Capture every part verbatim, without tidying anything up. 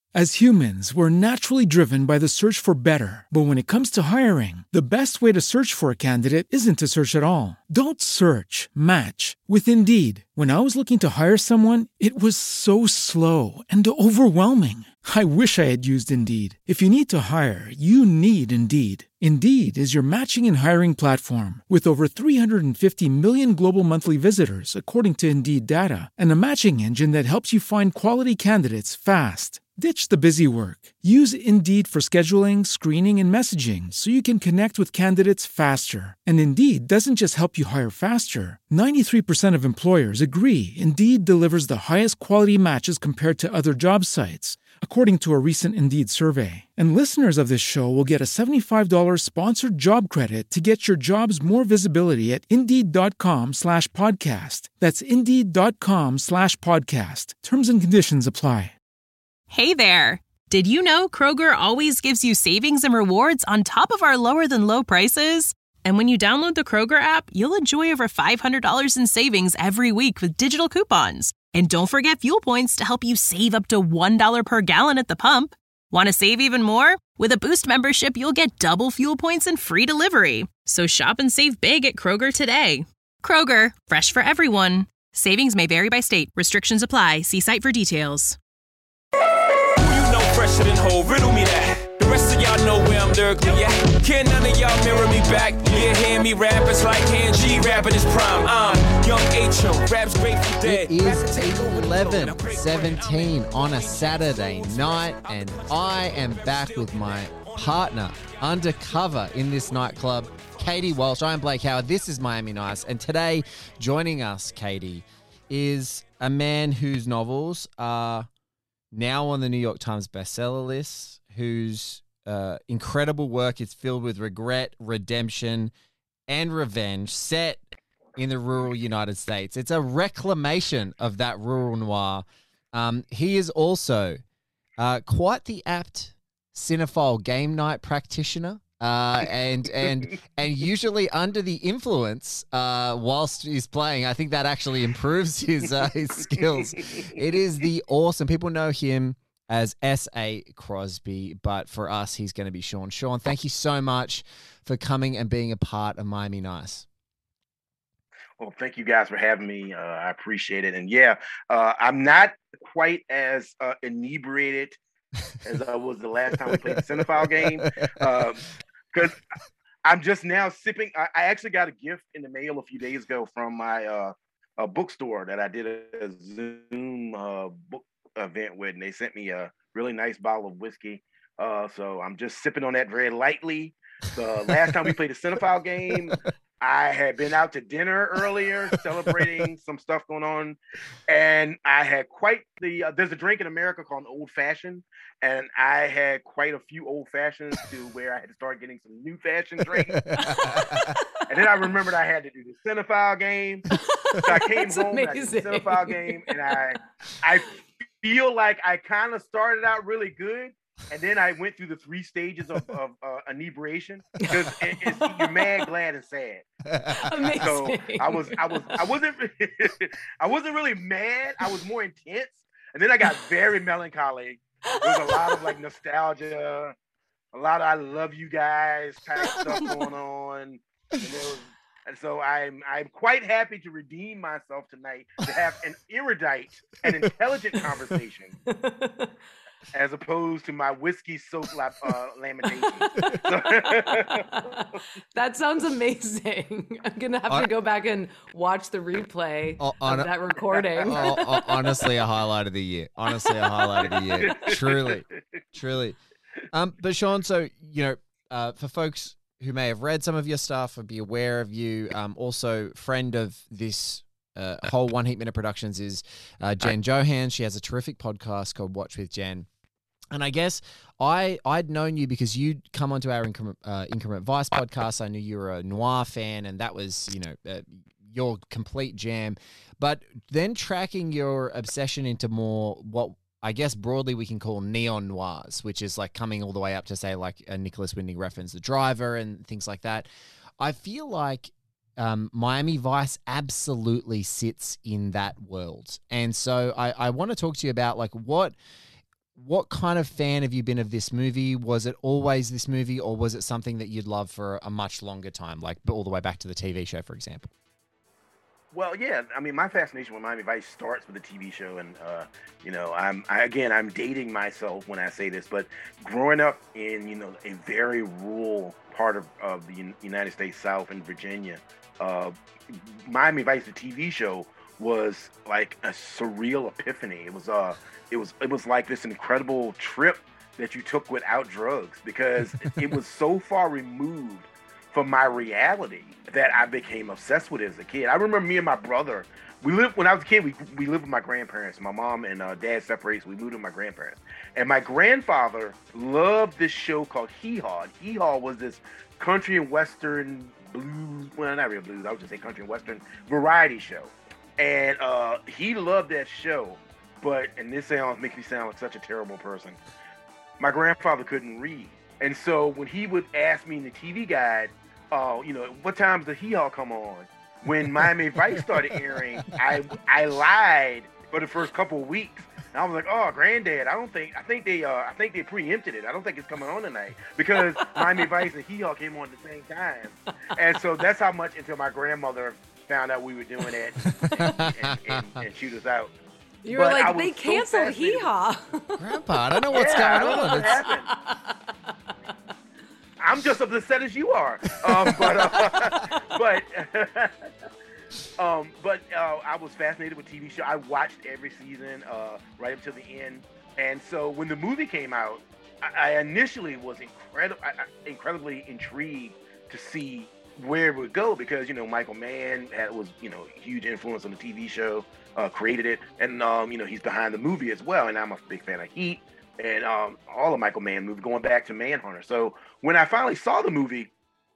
As humans, we're naturally driven by the search for better. But when it comes to hiring, the best way to search for a candidate isn't to search at all. Don't search, match with Indeed. When I was looking to hire someone, it was so slow and overwhelming. I wish I had used Indeed. If you need to hire, you need Indeed. Indeed is your matching and hiring platform with over three hundred fifty million global monthly visitors, according to Indeed data, and a matching engine that helps you find quality candidates fast. Ditch the busy work. Use Indeed for scheduling, screening, and messaging so you can connect with candidates faster. And Indeed doesn't just help you hire faster. ninety-three percent of employers agree Indeed delivers the highest quality matches compared to other job sites, according to a recent Indeed survey. And listeners of this show will get a seventy-five dollars sponsored job credit to get your jobs more visibility at Indeed.com slash podcast. That's Indeed.com slash podcast. Terms and conditions apply. Hey there. Did you know Kroger always gives you savings and rewards on top of our lower than low prices? And when you download the Kroger app, you'll enjoy over five hundred dollars in savings every week with digital coupons. And don't forget fuel points to help you save up to one dollar per gallon at the pump. Want to save even more? With a Boost membership, you'll get double fuel points and free delivery. So shop and save big at Kroger today. Kroger, fresh for everyone. Savings may vary by state. Restrictions apply. See site for details. Fresher than whole, riddle me that. The rest of y'all know where I'm lyrically at. Can none of y'all mirror me back? Yeah, hear me rap, it's like Han G rapping his prime. I'm young H O, rap's Grateful Dead. It is eleven seventeen on a Saturday night, and I am back with my partner undercover in this nightclub, Katie Walsh. I am Blake Howard. This is Miami Nice, and today joining us, Katie, is a man whose novels are now on the New York Times bestseller list, whose uh, incredible work is filled with regret, redemption, and revenge, set in the rural United States. It's a reclamation of that rural noir. Um, he is also uh, quite the apt cinephile game night practitioner. Uh, and and and usually under the influence, uh, whilst he's playing, I think that actually improves his uh, his skills. It is the awesome. People know him as S A Crosby, but for us, he's going to be Sean. Sean, thank you so much for coming and being a part of Miami Nice. Well, thank you guys for having me. Uh, I appreciate it. And yeah, uh, I'm not quite as uh, inebriated as I was the last time we played the cinephile game. Um, Because I'm just now sipping. I, I actually got a gift in the mail a few days ago from my uh, a bookstore that I did a Zoom uh, book event with, and they sent me a really nice bottle of whiskey. Uh, so I'm just sipping on that very lightly. The last time we played a cinephile game, I had been out to dinner earlier, celebrating some stuff going on, and I had quite the. Uh, there's a drink in America called an old fashioned, and I had quite a few old fashions to where I had to start getting some new fashioned drinks. And then I remembered I had to do the cinephile game, so I came That's home and I did the cinephile game, and I I feel like I kind of started out really good. And then I went through the three stages of, of uh, inebriation because it, it's, you're mad, glad, and sad. Amazing. So I was, I was, I wasn't, I wasn't really mad. I was more intense, and then I got very melancholy. There was a lot of like nostalgia, a lot of "I love you guys" type stuff going on, and, there was, and so I'm, I'm quite happy to redeem myself tonight to have an erudite and intelligent conversation. As opposed to my whiskey soap lap, uh, lamentation. That sounds amazing. I'm going to have I, to go back and watch the replay oh, on, of that recording. Oh, oh, honestly, a highlight of the year. Honestly, a highlight of the year. Truly. Truly. Um, but Sean, so, you know, uh, for folks who may have read some of your stuff or be aware of you, um, also friend of this Uh, whole One Heat Minute Productions is uh, Jen Johan. She has a terrific podcast called Watch with Jen. And I guess I, I'd known you because you'd come onto our Increment, uh, Increment Vice podcast. I knew you were a noir fan, and that was, you know, uh, your complete jam. But then tracking your obsession into more what I guess broadly we can call neon noirs, which is like coming all the way up to, say, like a Nicholas Winding reference, The Driver and things like that. I feel like Um, Miami Vice absolutely sits in that world. And so I, I want to talk to you about like what what kind of fan have you been of this movie? Was it always this movie, or was it something that you'd love for a much longer time, like all the way back to the T V show, for example? Well, yeah. I mean, my fascination with Miami Vice starts with the T V show, and uh, you know, I'm I, again, I'm dating myself when I say this, but growing up in you know a very rural part of, of the United States South in Virginia, uh, Miami Vice, the T V show, was like a surreal epiphany. It was uh, it was it was like this incredible trip that you took without drugs, because it was so far removed from my reality that I became obsessed with it as a kid. I remember me and my brother, we lived, when I was a kid, we, we lived with my grandparents. My mom and uh, dad separated, so we moved with my grandparents. And my grandfather loved this show called Hee Haw. Hee Haw was this country and western blues, well, not real blues, I would just say country and western variety show. And uh, he loved that show, but, and this sounds, makes me sound like such a terrible person, my grandfather couldn't read. And so when he would ask me in the T V guide, uh, you know, what time's the Hee Haw come on? When Miami Vice started airing, I I lied for the first couple of weeks. And I was like, oh, granddad, I don't think, I think they, uh, I think they preempted it. I don't think it's coming on tonight, because Miami Vice and Hee Haw came on at the same time. And so that's how much until my grandmother found out we were doing it and, and, and, and shoot us out. You were But I like, was they so canceled Hee fascinated. Haw. Grandpa, I don't know what's Yeah, I going don't know on. what It's- happened. I'm just as upset as you are. Um, but uh, but um, but uh, I was fascinated with T V show. I watched every season uh, right up to the end. And so when the movie came out, I, I initially was incredible, incredibly intrigued to see where it would go, because you know Michael Mann had, was you know a huge influence on the T V show, uh, created it, and um, you know he's behind the movie as well. And I'm a big fan of Heat and um, all of Michael Mann movies, going back to Manhunter. So when I finally saw the movie,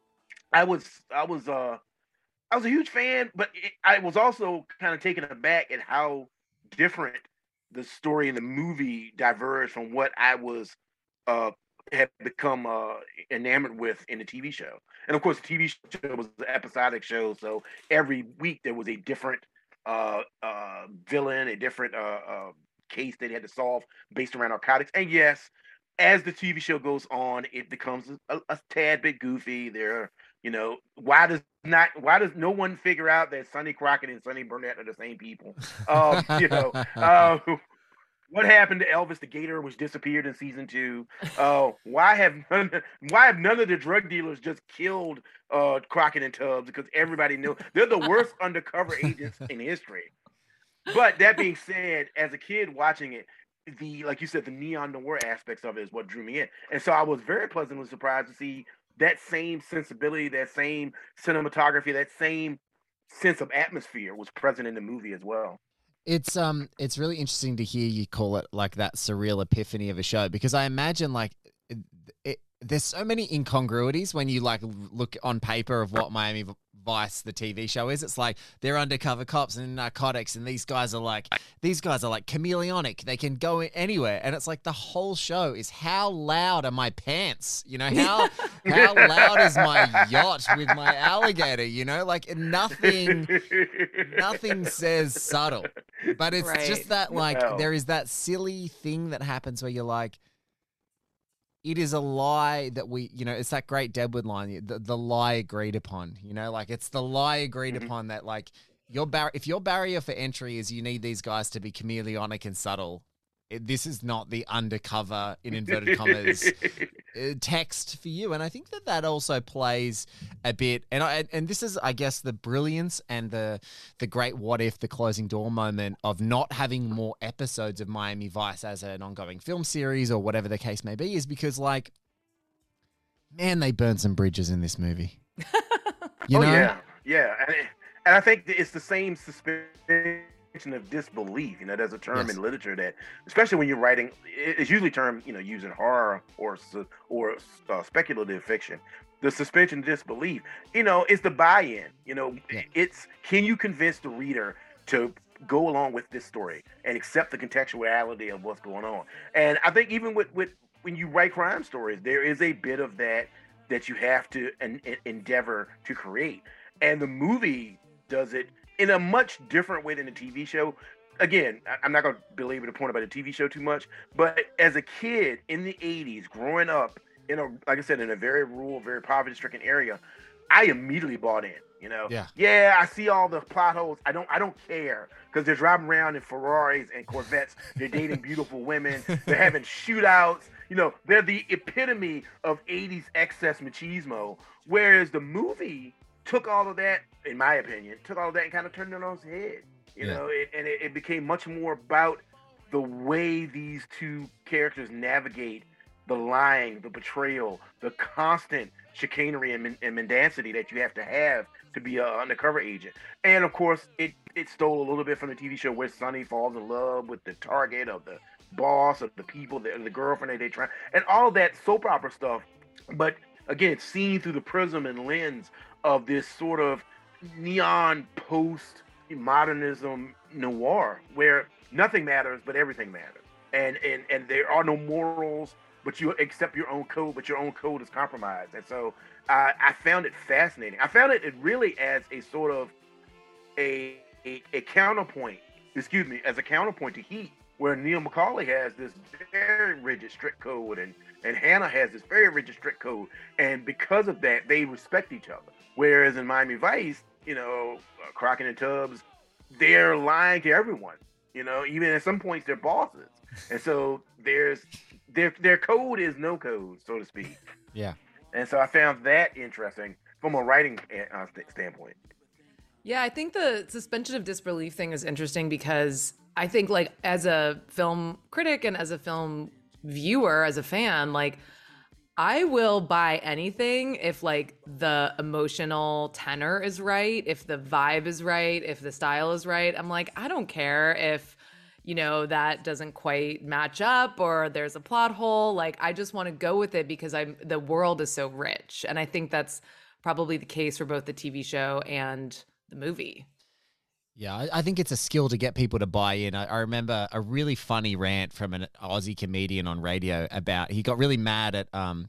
I was I was uh, I was a huge fan, but it, I was also kind of taken aback at how different the story in the movie diverged from what I was uh, had become uh, enamored with in the T V show. And of course, the T V show was an episodic show, so every week there was a different uh, uh, villain, a different uh, uh, case that they had to solve based around narcotics. And yes, as the T V show goes on, it becomes a, a tad bit goofy. There, you know, why does not why does no one figure out that Sonny Crockett and Sonny Burnett are the same people? Um, you know, uh, what happened to Elvis the Gator, which disappeared in season two? Uh, why have none, why have none of the drug dealers just killed uh, Crockett and Tubbs? Because everybody knew they're the worst undercover agents in history. But that being said, as a kid watching it, the like you said, the neon noir aspects of it is what drew me in, and so I was very pleasantly surprised to see that same sensibility, that same cinematography, that same sense of atmosphere was present in the movie as well. It's um, it's really interesting to hear you call it like that surreal epiphany of a show, because I imagine like it, it, there's so many incongruities when you like look on paper of what Miami Vice, the T V show, is. It's like they're undercover cops and narcotics, and these guys are like these guys are like chameleonic. They can go anywhere, and it's like the whole show is how loud are my pants? You know, how how loud is my yacht with my alligator? You know, like nothing nothing says subtle, but it's Right. just that like No. there is that silly thing that happens where you're like, it is a lie that we, you know, it's that great Deadwood line, the, the lie agreed upon, you know, like it's the lie agreed Mhm. upon that like your bar- if your barrier for entry is you need these guys to be chameleonic and subtle, it, this is not the undercover, in inverted commas, uh, text for you. And I think that that also plays a bit, and I, and this is, I guess, the brilliance and the the great what if, the closing door moment of not having more episodes of Miami Vice as an ongoing film series or whatever the case may be, is because, like, man, they burned some bridges in this movie. You oh know? yeah, yeah, and, and I think that it's the same suspension of disbelief. You know, there's a term Yes. in literature that, especially when you're writing, it- it's usually termed, you know, using horror or su- or uh, speculative fiction. The suspension of disbelief, you know, it's the buy-in. You know, Yeah. it's can you convince the reader to go along with this story and accept the contextuality of what's going on? And I think even with with when you write crime stories, there is a bit of that that you have to en- en- endeavor to create. And the movie does it in a much different way than the T V show. again, I- I'm not going to belabor the point about the T V show too much, but as a kid in the eighties, growing up in a, like I said, in a very rural, very poverty-stricken area, I immediately bought in. You know, Yeah. yeah, I see all the plot holes. I don't, I don't care because they're driving around in Ferraris and Corvettes. They're dating beautiful women. They're having shootouts. You know, they're the epitome of eighties excess machismo. Whereas the movie took all of that, in my opinion, took all of that and kind of turned it on its head. You Yeah. know, it, and it, it became much more about the way these two characters navigate the lying, the betrayal, the constant chicanery and, men- and mendacity that you have to have to be an undercover agent. And of course, it, it stole a little bit from the T V show where Sonny falls in love with the target of the boss of the people, the, the girlfriend that they try, and all of that soap opera stuff. But again, seen through the prism and lens of this sort of neon post modernism noir where nothing matters but everything matters, and and and there are no morals, but you accept your own code, but your own code is compromised. And so uh, I found it fascinating. I found it, it really as a sort of a, a a counterpoint, excuse me, as a counterpoint to Heat, where Neil McCauley has this very rigid, strict code, and and Hannah has this very rigid, strict code, and because of that, they respect each other. Whereas in Miami Vice, you know, uh, Crockett and Tubbs, they're lying to everyone. You know, even at some points they're bosses, and so there's their their code is no code, so to speak. Yeah. And so I found that interesting from a writing uh, st- standpoint. Yeah, I think the suspension of disbelief thing is interesting because I think, like, as a film critic and as a film viewer, as a fan, like, I will buy anything if, like, the emotional tenor is right, if the vibe is right, if the style is right. I'm like, I don't care if, you know, that doesn't quite match up or there's a plot hole. Like, I just want to go with it because I'm the world is so rich. And I think that's probably the case for both the T V show and the movie. Yeah, I, I think it's a skill to get people to buy in. I, I remember a really funny rant from an Aussie comedian on radio about he got really mad at um,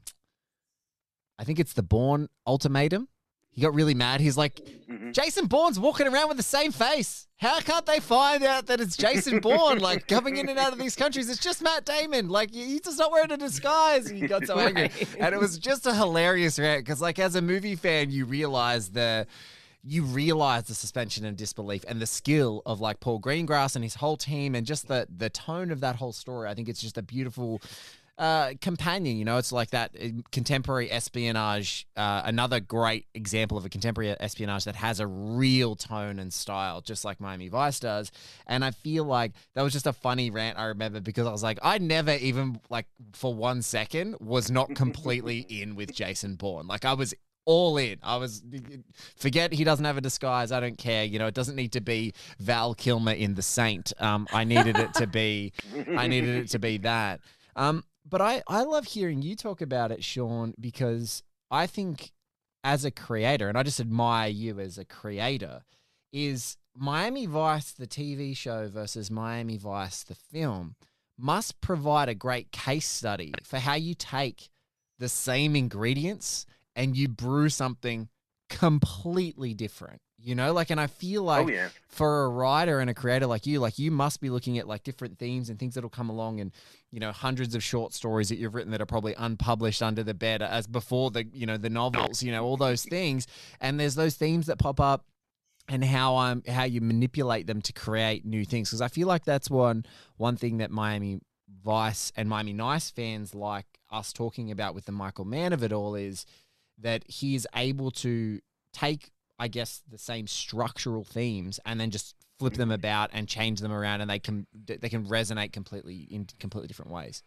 I think it's the Bourne Ultimatum. He got really mad. He's like, Mhm. Jason Bourne's walking around with the same face. How can't they find out that it's Jason Bourne? Like, coming in and out of these countries, it's just Matt Damon. Like, he's just not wearing a disguise. And he got so angry, Right. and it was just a hilarious rant because, like, as a movie fan, you realize the. You realize the suspension of disbelief and the skill of, like, Paul Greengrass and his whole team and just the the tone of that whole story. I think it's just a beautiful uh, companion. You know, it's like that uh, contemporary espionage, uh, another great example of a contemporary espionage that has a real tone and style, just like Miami Vice does. And I feel like that was just a funny rant I remember because I was like, I never even, like, for one second was not completely in with Jason Bourne. Like, I was all in. I was, forget he doesn't have a disguise. I don't care. You know, it doesn't need to be Val Kilmer in The Saint. Um, I needed it to be, I needed it to be that. Um, but I, I love hearing you talk about it, Sean, because I think as a creator, and I just admire you as a creator, is Miami Vice, the T V show versus Miami Vice, the film, must provide a great case study for how you take the same ingredients and you brew something completely different, you know? Like, and I feel like Oh, yeah. for a writer and a creator like you, like, you must be looking at, like, different themes and things that'll come along and, you know, hundreds of short stories that you've written that are probably unpublished under the bed as before the, you know, the novels, you know, all those things. And there's those themes that pop up and how um how you manipulate them to create new things. Because I feel like that's one one thing that Miami Vice and Miami Nice fans like us talking about with the Michael Mann of it all is that he is able to take, I guess, the same structural themes and then just flip them about and change them around, and they can they can resonate completely in completely different ways.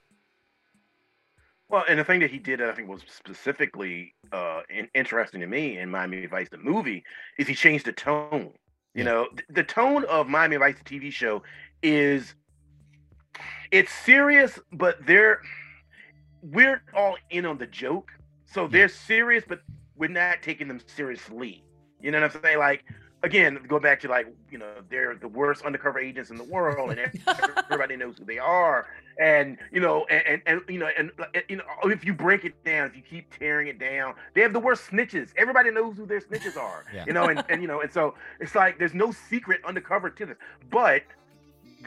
Well, and the thing that he did, I think, was specifically uh, in, interesting to me in Miami Vice, the movie, is he changed the tone. You Yeah. know, th- the tone of Miami Vice, the T V show, is it's serious, but they're we're all in on the joke. So they're serious, but we're not taking them seriously. You know what I'm saying? Like, again, go back to, like, you know, they're the worst undercover agents in the world, and everybody knows who they are. And, you know, and, and, and you know, and, and, you know, if you break it down, if you keep tearing it down, they have the worst snitches. Everybody knows who their snitches are, Yeah. you know, and, and, you know, and so it's like, there's no secret undercover to this, but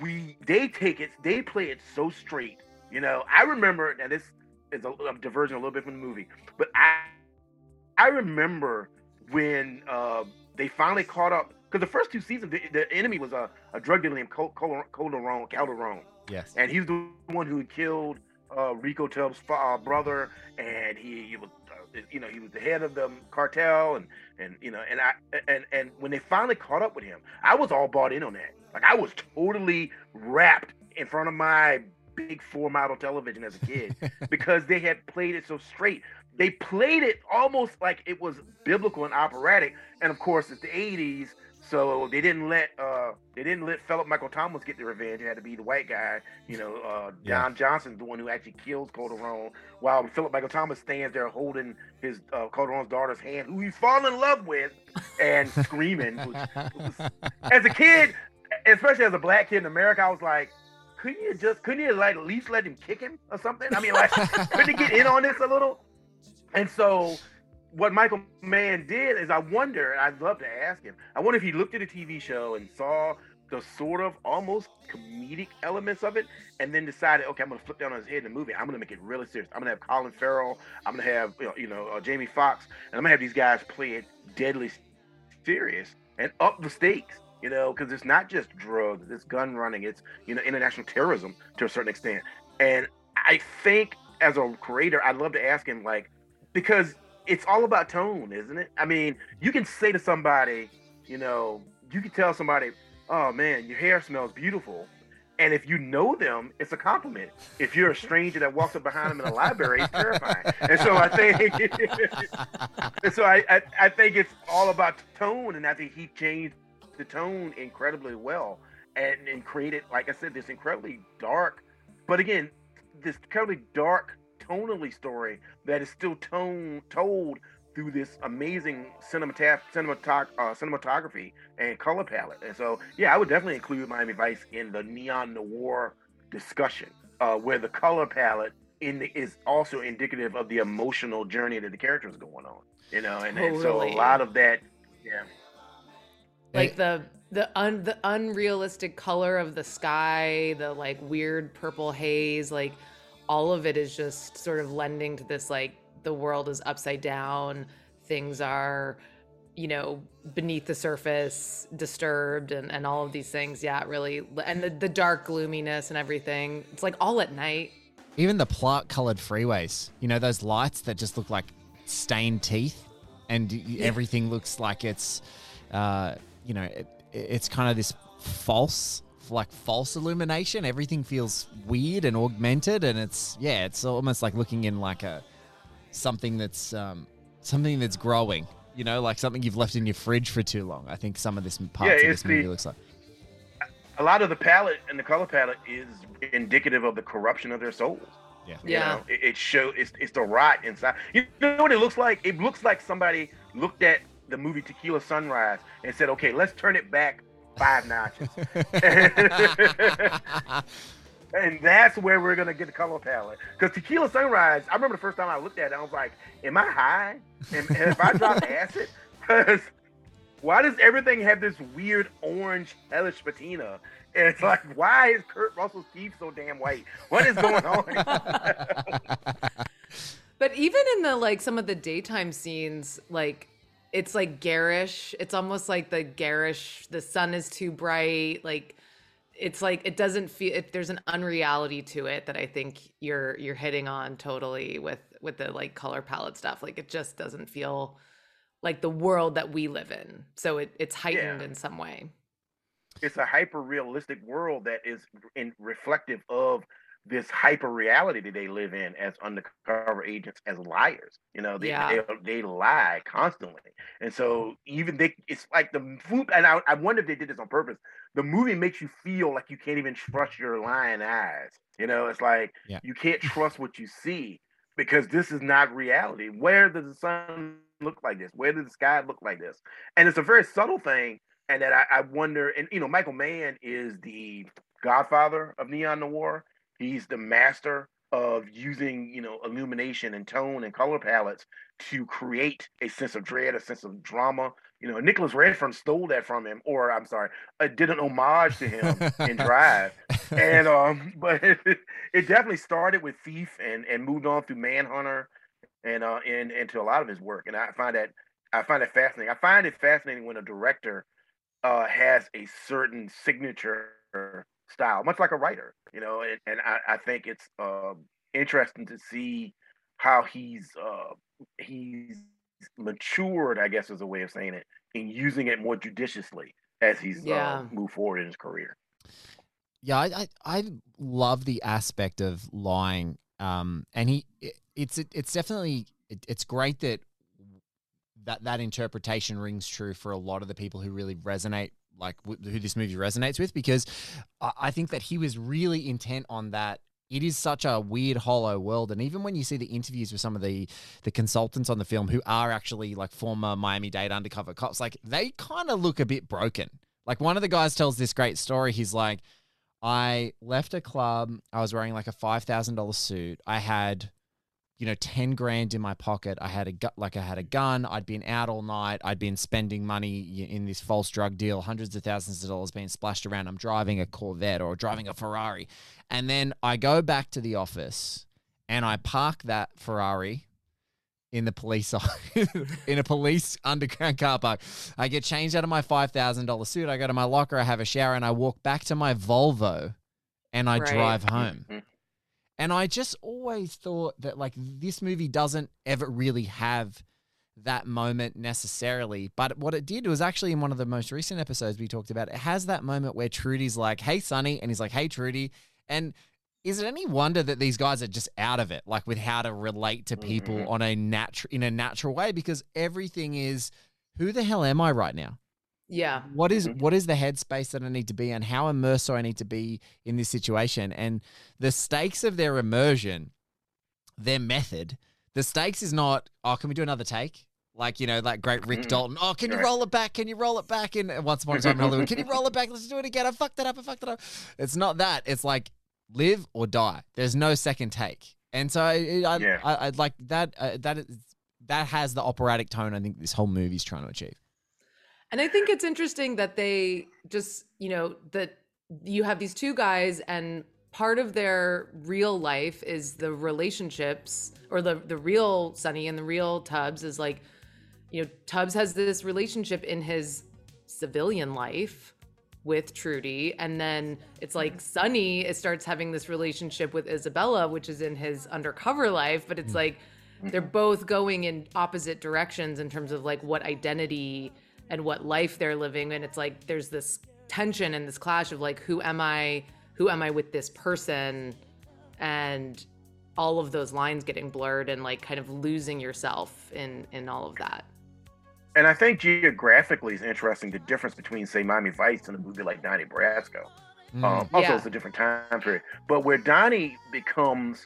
we they take it, they play it so straight. You know, I remember, and this is a, a diversion a little bit from the movie, but I I remember when uh, they finally caught up, because the first two seasons, the, the enemy was a, a drug dealer named Col- Col- Calderon, Calderon. Yes. And he's the one who killed uh, Rico Tubbs' uh, brother, and he, he was, uh, you know, he was the head of the cartel, and and you know, and I and and when they finally caught up with him, I was all bought in on that. Like I was totally wrapped in front of my big four model television as a kid because they had played it so straight. They played it almost like it was biblical and operatic, and of course it's the eighties, so they didn't let uh they didn't let Philip Michael Thomas get the revenge. It had to be the white guy, you know. Uh, Don yeah. Johnson's the one who actually kills Calderon, while Philip Michael Thomas stands there holding his uh, Calderon's daughter's hand, who he's fallen in love with, and screaming. Which was, as a kid, especially as a black kid in America, I was like, couldn't you just couldn't you like at least let him kick him or something? I mean, like, couldn't you get in on this a little? And so what Michael Mann did is, I wonder, and I'd love to ask him, I wonder if he looked at a T V show and saw the sort of almost comedic elements of it, and then decided, okay, I'm going to flip down on his head in the movie. I'm going to make it really serious. I'm going to have Colin Farrell. I'm going to have, you know, you know uh, Jamie Foxx, and I'm going to have these guys play it deadly serious and up the stakes, you know, because it's not just drugs, it's gun running, it's, you know, international terrorism to a certain extent. And I think as a creator, I'd love to ask him, like, because it's all about tone, isn't it? I mean, you can say to somebody, you know, you can tell somebody, oh man, your hair smells beautiful. And if you know them, it's a compliment. If you're a stranger that walks up behind them in a library, it's terrifying. And so I think, and so I, I, I think it's all about tone. And I think he changed the tone incredibly well and, and created, like I said, this incredibly dark, but again, this incredibly dark, tonally story that is still tone told through this amazing cinematograph, cinematog- uh, cinematography and color palette. And so, yeah, I would definitely include Miami Vice in the neon noir discussion, uh, where the color palette in the, is also indicative of the emotional journey that the characters are going on. You know, and, totally. and so a lot of that, yeah, like the the un the unrealistic color of the sky, the like weird purple haze, like. All of it is just sort of lending to this, like, the world is upside down, things are, you know, beneath the surface, disturbed, and, and all of these things. Yeah, really. And the, the dark gloominess and everything. It's like all at night. Even the plot colored freeways, you know, those lights that just look like stained teeth, and yeah. everything looks like it's, uh, you know, it, it's kind of this false like false illumination. Everything feels weird and augmented, and it's yeah it's almost like looking in like a something that's um something that's growing, you know, like something you've left in your fridge for too long. I think some of this parts yeah, of this movie the, looks like a lot of the palette and the color palette is indicative of the corruption of their souls. Yeah, you yeah. know, it, it shows it's, it's the rot inside. You know what it looks like? It looks like somebody looked at the movie Tequila Sunrise and said, okay, let's turn it back five notches. And that's where we're going to get the color palette. Because Tequila Sunrise, I remember the first time I looked at it, I was like, am I high? And, and if I drop acid? Because why does everything have this weird orange hellish patina? And it's like, why is Kurt Russell's teeth so damn white? What is going on? But even in the, like, some of the daytime scenes, like, it's like garish. It's almost like the garish, the sun is too bright. Like, it's like, it doesn't feel, if there's an unreality to it that I think you're, you're hitting on totally with, with the like color palette stuff. Like, it just doesn't feel like the world that we live in. So it, it's heightened yeah. in some way. It's a hyper realistic world that is in reflective of this hyper reality that they live in as undercover agents, as liars. You know, they, yeah. they, they lie constantly. And so even they, it's like the food, and I, I wonder if they did this on purpose. The movie makes you feel like you can't even trust your lying eyes. You know, it's like yeah. you can't trust what you see because this is not reality. Where does the sun look like this? Where does the sky look like this? And it's a very subtle thing. And that I, I wonder, and you know, Michael Mann is the godfather of neon noir. He's the master of using, you know, illumination and tone and color palettes to create a sense of dread, a sense of drama. You know, Nicholas Redfern stole that from him, or I'm sorry, uh, did an homage to him in Drive. And um, but it, it definitely started with Thief and and moved on through Manhunter and uh and into a lot of his work. And I find that I find it fascinating. I find it fascinating when a director uh has a certain signature style, much like a writer, you know, and, and I, I think it's uh, interesting to see how he's uh, he's matured, I guess is a way of saying it, in using it more judiciously as he's Yeah. uh, moved forward in his career. Yeah, I, I I love the aspect of lying, um, and he it, it's it, it's definitely it, it's great that that that interpretation rings true for a lot of the people who really resonate, like w- who this movie resonates with, because I, I think that he was really intent on that. It is such a weird, hollow world, and even when you see the interviews with some of the the consultants on the film who are actually like former Miami-Dade undercover cops, like they kind of look a bit broken. Like one of the guys tells this great story. He's like, I left a club. I was wearing like a five thousand dollars suit. I had, you know, ten grand in my pocket. I had a gu- like I had a gun. I'd been out all night. I'd been spending money in this false drug deal, hundreds of thousands of dollars being splashed around. I'm driving a Corvette or driving a Ferrari. And then I go back to the office and I park that Ferrari in the police in a police underground car park. I get changed out of my five thousand dollars suit. I go to my locker, I have a shower, and I walk back to my Volvo and I Right. drive home. Mm-hmm. And I just always thought that like this movie doesn't ever really have that moment necessarily. But what it did was actually in one of the most recent episodes we talked about, it has that moment where Trudy's like, hey, Sonny. And he's like, hey, Trudy. And is it any wonder that these guys are just out of it, like with how to relate to people Mhm. on a natu- in a natural way? Because everything is, who the hell am I right now? Yeah. What is Mhm. what is the headspace that I need to be in? How immersed do I need to be in this situation? And the stakes of their immersion, their method, the stakes is not, oh, can we do another take? Like, you know, like great Rick Mhm. Dalton. Oh, can you Right. roll it back? Can you roll it back? In Once Upon a Time in Hollywood. Can you roll it back? Let's do it again. I fucked it up. I fucked it up. It's not that. It's like live or die. There's no second take. And so I, I, Yeah. I, I like that. Uh, that is that has the operatic tone I think this whole movie's trying to achieve. And I think it's interesting that they just, you know, that you have these two guys and part of their real life is the relationships, or the the real Sonny and the real Tubbs is like, you know, Tubbs has this relationship in his civilian life with Trudy, and then it's like Sonny it starts having this relationship with Isabella, which is in his undercover life, but it's like they're both going in opposite directions in terms of like what identity and what life they're living. And it's like there's this tension and this clash of like, who am I? Who am I with this person? And all of those lines getting blurred and like kind of losing yourself in in all of that. And I think geographically it's interesting the difference between, say, Miami Vice and a movie like Donnie Brasco. Mm. Um, also, Yeah. it's a different time period. But where Donnie becomes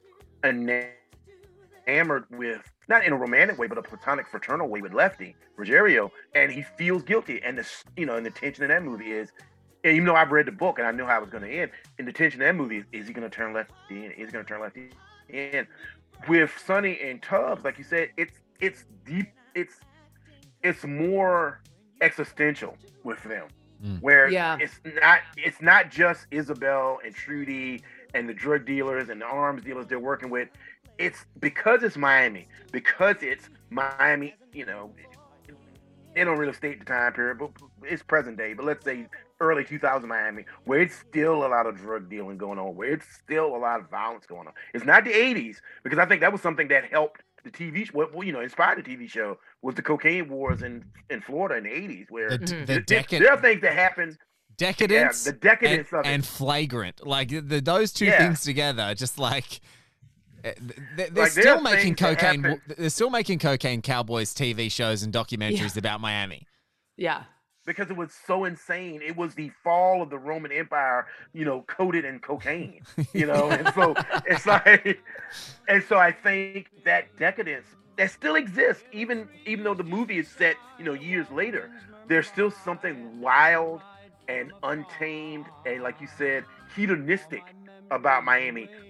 enamored with, not in a romantic way, but a platonic, fraternal way with Lefty, Ruggiero, and he feels guilty. And the, you know, and the tension in that movie is, and even though I've read the book and I know how it's going to end, and the tension in that movie is, is he going to turn Lefty in? Is he going to turn Lefty in? With Sonny and Tubbs, like you said, it's it's deep, it's it's more existential with them, Mm. where Yeah. it's not it's not just Isabel and Trudy and the drug dealers and the arms dealers they're working with. It's because it's Miami, because it's Miami, you know, they don't really state the time period, but it's present day, but let's say early two thousand Miami, where it's still a lot of drug dealing going on, where it's still a lot of violence going on. It's not the eighties, because I think that was something that helped the T V show, well, you know, inspired the T V show, was the cocaine wars in, in Florida in the eighties, where The, Mhm. the there, decad- there are things that happen. decadence, Yeah, the decadence and, of it. and flagrant, like the, those two Yeah. things together, just like eh, they're, they're Like, there still are making things that cocaine. happen- They're still making cocaine cowboys T V shows and documentaries about Miami. Yeah. Because it was so insane. It was the fall of the Roman Empire, you know, coated in cocaine, you know, and so it's like, and so I think that decadence that still exists, even even though the movie is set, you know, years later, there's still something wild and untamed and, like you said, hedonistic about Miami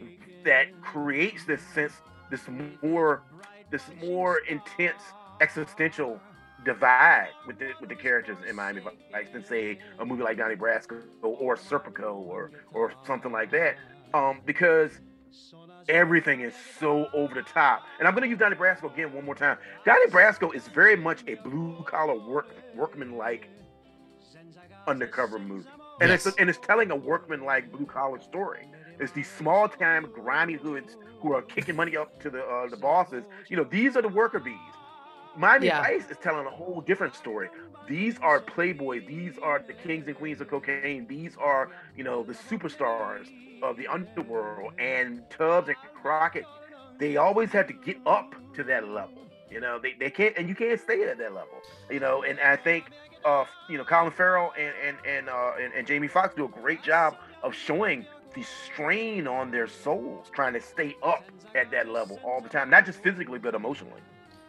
that creates this sense, this more, this more intense existential divide with the with the characters in Miami Vice than say a movie like Donnie Brasco or Serpico or or something like that. Um, because everything is so over the top. And I'm going to use Donnie Brasco again one more time. Donnie Brasco is very much a blue collar work workman like undercover movie, and yes. it's and it's telling a workman like blue collar story. It's these small time grimy hoods who are kicking money up to the uh, the bosses. You know, these are the worker bees. Miami yeah. Vice is telling a whole different story. These are playboys. These are the kings and queens of cocaine. These are, you know, the superstars of the underworld. And Tubbs and Crockett, they always have to get up to that level. You know, they, they can't, and you can't stay at that level. You know, and I think, uh, you know, Colin Farrell and and and, uh, and and Jamie Foxx do a great job of showing the strain on their souls trying to stay up at that level all the time, not just physically but emotionally.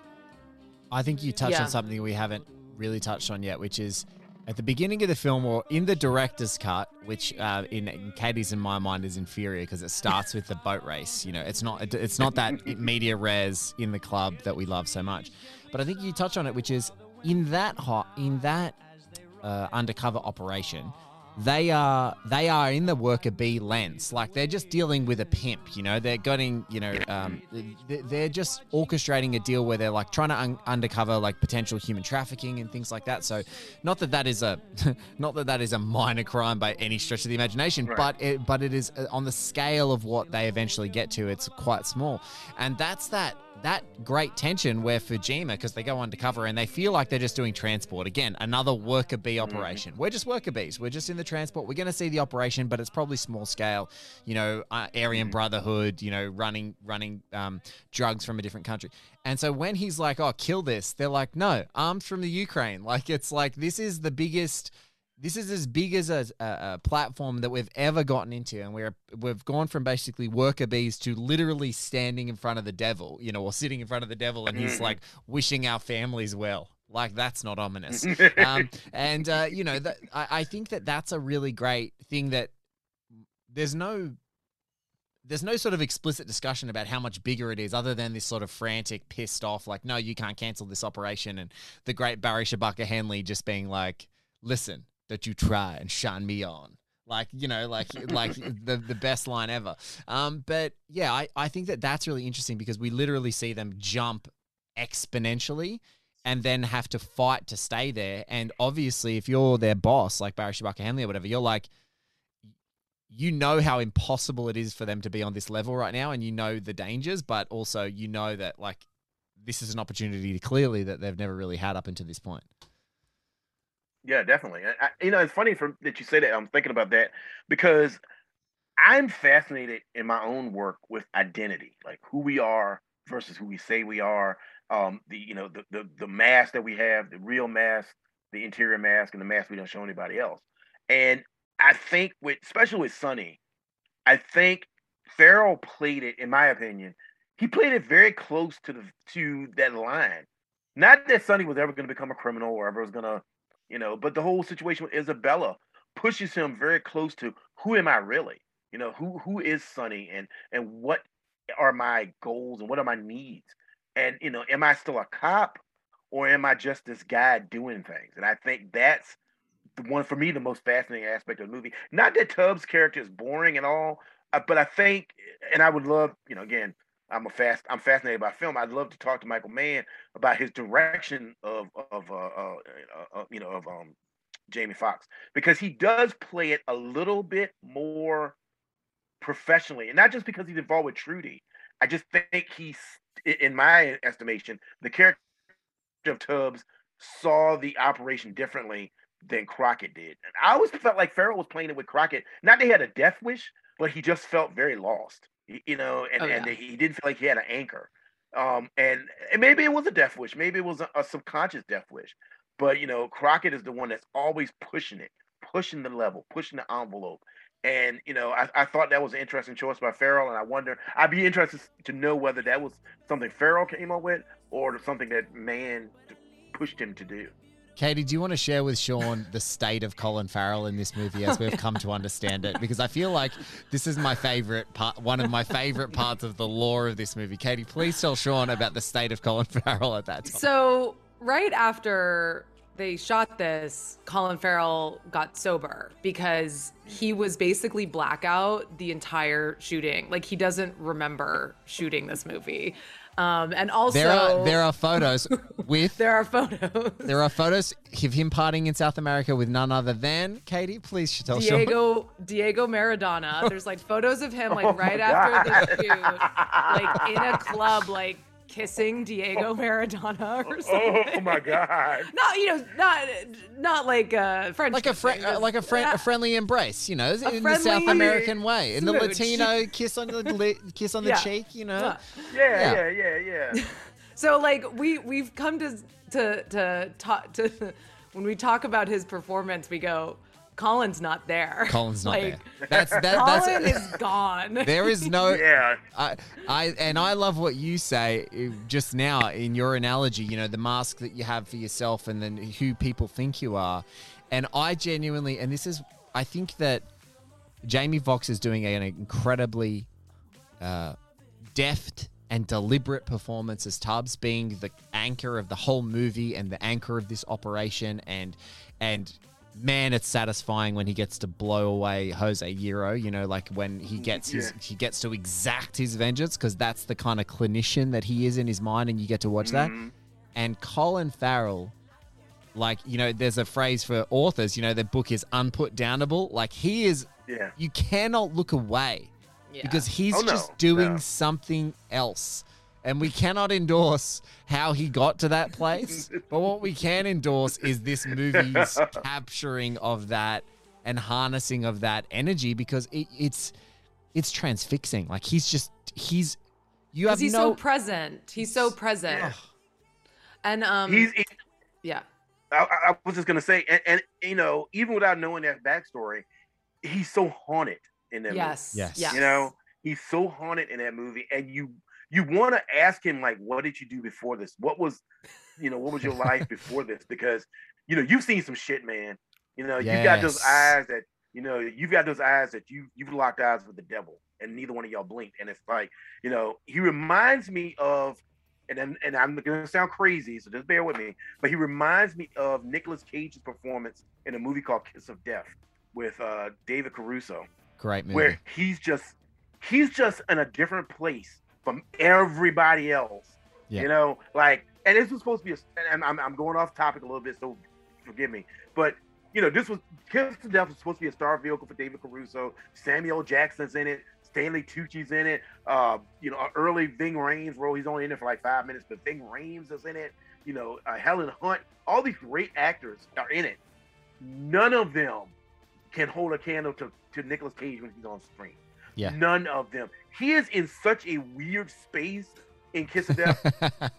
I think you touched yeah. on something we haven't really touched on yet, which is at the beginning of the film, or in the director's cut, which uh, in, in Katie's and my mind is inferior because it starts with the boat race. You know, it's not it, it's not that media res in the club that we love so much. But I think you touch on it, which is in that hot in that uh, undercover operation. They are they are in the worker bee lens, like they're just dealing with a pimp, you know. They're getting, you know, um, they're just orchestrating a deal where they're like trying to un- undercover like potential human trafficking and things like that. So, not that that is a, not that that is a minor crime by any stretch of the imagination, right. but it but it is on the scale of what they eventually get to. It's quite small, and that's that. That great tension where Fujima, because they go undercover and they feel like they're just doing transport. Again, another worker bee operation. Mm-hmm. We're just worker bees. We're just in the transport. We're going to see the operation, but it's probably small scale, you know, uh, Aryan mm-hmm. Brotherhood, you know, running running um, drugs from a different country. And so when he's like, oh, kill this, they're like, no, arms from the Ukraine. Like, it's like, this is the biggest... This is as big as a, a, a platform that we've ever gotten into, and we're we've gone from basically worker bees to literally standing in front of the devil, you know, or sitting in front of the devil, and he's like wishing our families well. Like, that's not ominous. um, and uh, you know, that, I, I think that that's a really great thing. That there's no there's no sort of explicit discussion about how much bigger it is, other than this sort of frantic, pissed off, like, no, you can't cancel this operation, and the great Barry Shabaka Henley just being like, listen. That you try and shine me on. Like, you know, like like the, the best line ever. Um, but, yeah, I, I think that that's really interesting because we literally see them jump exponentially and then have to fight to stay there. And obviously, if you're their boss, like Barry Shabaka Henley or whatever, you're like, you know how impossible it is for them to be on this level right now, and you know the dangers, but also you know that, like, this is an opportunity clearly that they've never really had up until this point. Yeah, definitely. I, you know, it's funny for, that you say that. I'm thinking about that because I'm fascinated in my own work with identity, like who we are versus who we say we are. Um, the you know the, the the mask that we have, the real mask, the interior mask, and the mask we don't show anybody else. And I think with, especially with Sonny, I think Farrell played it, in my opinion, he played it very close to the to that line. Not that Sonny was ever going to become a criminal or ever was going to. You know, but the whole situation with Isabella pushes him very close to who am I really? You know, who who is Sonny, and and what are my goals and what are my needs? And, you know, am I still a cop or am I just this guy doing things? And I think that's the one, for me, the most fascinating aspect of the movie. Not that Tubbs' character is boring and all, uh, but I think, and I would love, you know, again, I'm a fast. I'm fascinated by film. I'd love to talk to Michael Mann about his direction of of uh, uh, uh, you know of um, Jamie Foxx, because he does play it a little bit more professionally, and not just because he's involved with Trudy. I just think he's, in my estimation, the character of Tubbs saw the operation differently than Crockett did. And I always felt like Farrell was playing it with Crockett. Not that he had a death wish, but he just felt very lost. You know, and, oh, yeah. and he didn't feel like he had an anchor. Um, and, and maybe it was a death wish. Maybe it was a, a subconscious death wish. But, you know, Crockett is the one that's always pushing it, pushing the level, pushing the envelope. And, you know, I, I thought that was an interesting choice by Farrell. And I wonder, I'd be interested to know whether that was something Farrell came up with or something that Mann pushed him to do. Katie, do you want to share with Sean the state of Colin Farrell in this movie as we've come to understand it? Because I feel like this is my favorite part, one of my favorite parts of the lore of this movie. Katie, please tell Sean about the state of Colin Farrell at that time. So right after they shot this, Colin Farrell got sober because he was basically blackout the entire shooting. Like, he doesn't remember shooting this movie. Um, and also, there are there are photos with there are photos. There are photos of him partying in South America with none other than Katie. Please tell Sean. Diego Diego Maradona. There's like photos of him like Oh right my after God. the shoot, like in a club, like kissing Diego Maradona or something. Oh my God. Not, you know, not not like a French Like a fri- kissing, uh, just- like a, fri- a friendly embrace, you know, in the friendly South American way, in the smooch. Latino kiss on the li- kiss on the Yeah. cheek, you know. Yeah. Yeah, yeah, yeah, yeah. So like we we've come to to to talk to when we talk about his performance, we go, Colin's not there. Colin's not like, there. That's that. Colin That's is gone. there is no. Yeah. I, I and I love what you say uh, just now in your analogy. You know, the mask that you have for yourself, and then who people think you are. And I genuinely, and this is, I think that Jamie Foxx is doing an incredibly uh, deft and deliberate performance as Tubbs, being the anchor of the whole movie and the anchor of this operation, and and. Man, it's satisfying when he gets to blow away Jose Hero, you know, like when he gets his Yeah. he gets to exact his vengeance, because that's the kind of clinician that he is in his mind, and you get to watch that. And Colin Farrell, like, you know, there's a phrase for authors, you know, their book is unputdownable. Like, he is, Yeah. you cannot look away Yeah. because he's Oh, no, just doing no. something else. And we cannot endorse how he got to that place. But what we can endorse is this movie's capturing of that and harnessing of that energy, because it, it's it's transfixing. Like, he's just, he's, you have Because he's no... so present. He's so present. And um He's. He, yeah. I, I was just gonna say, and, and you know, even without knowing that backstory, he's so haunted in that Yes. Yes. Yes. movie. You know, he's so haunted in that movie, and you you want to ask him, like, what did you do before this? What was, you know, what was your life before this? Because, you know, you've seen some shit, man. You know, you've got those Yes. eyes that, you know, you've got those eyes that you you've locked eyes with the devil, and neither one of y'all blinked. And it's like, you know, he reminds me of, and I'm, and I'm gonna sound crazy, so just bear with me, but he reminds me of Nicolas Cage's performance in a movie called Kiss of Death with uh, David Caruso, Great movie. where he's just he's just in a different place from everybody else. Yeah. You know, like, and this was supposed to be a, and I'm, I'm going off topic a little bit, so forgive me, but you know, this was Kiss of Death was supposed to be a star vehicle for David Caruso. Samuel Jackson's in it. Stanley Tucci's in it. Uh, you know, early Ving Rhames role. He's only in it for like five minutes, but Ving Rhames is in it. You know, uh, Helen Hunt. All these great actors are in it. None of them can hold a candle to, to Nicolas Cage when he's on screen. Yeah. None of them. He is in such a weird space in Kiss of Death.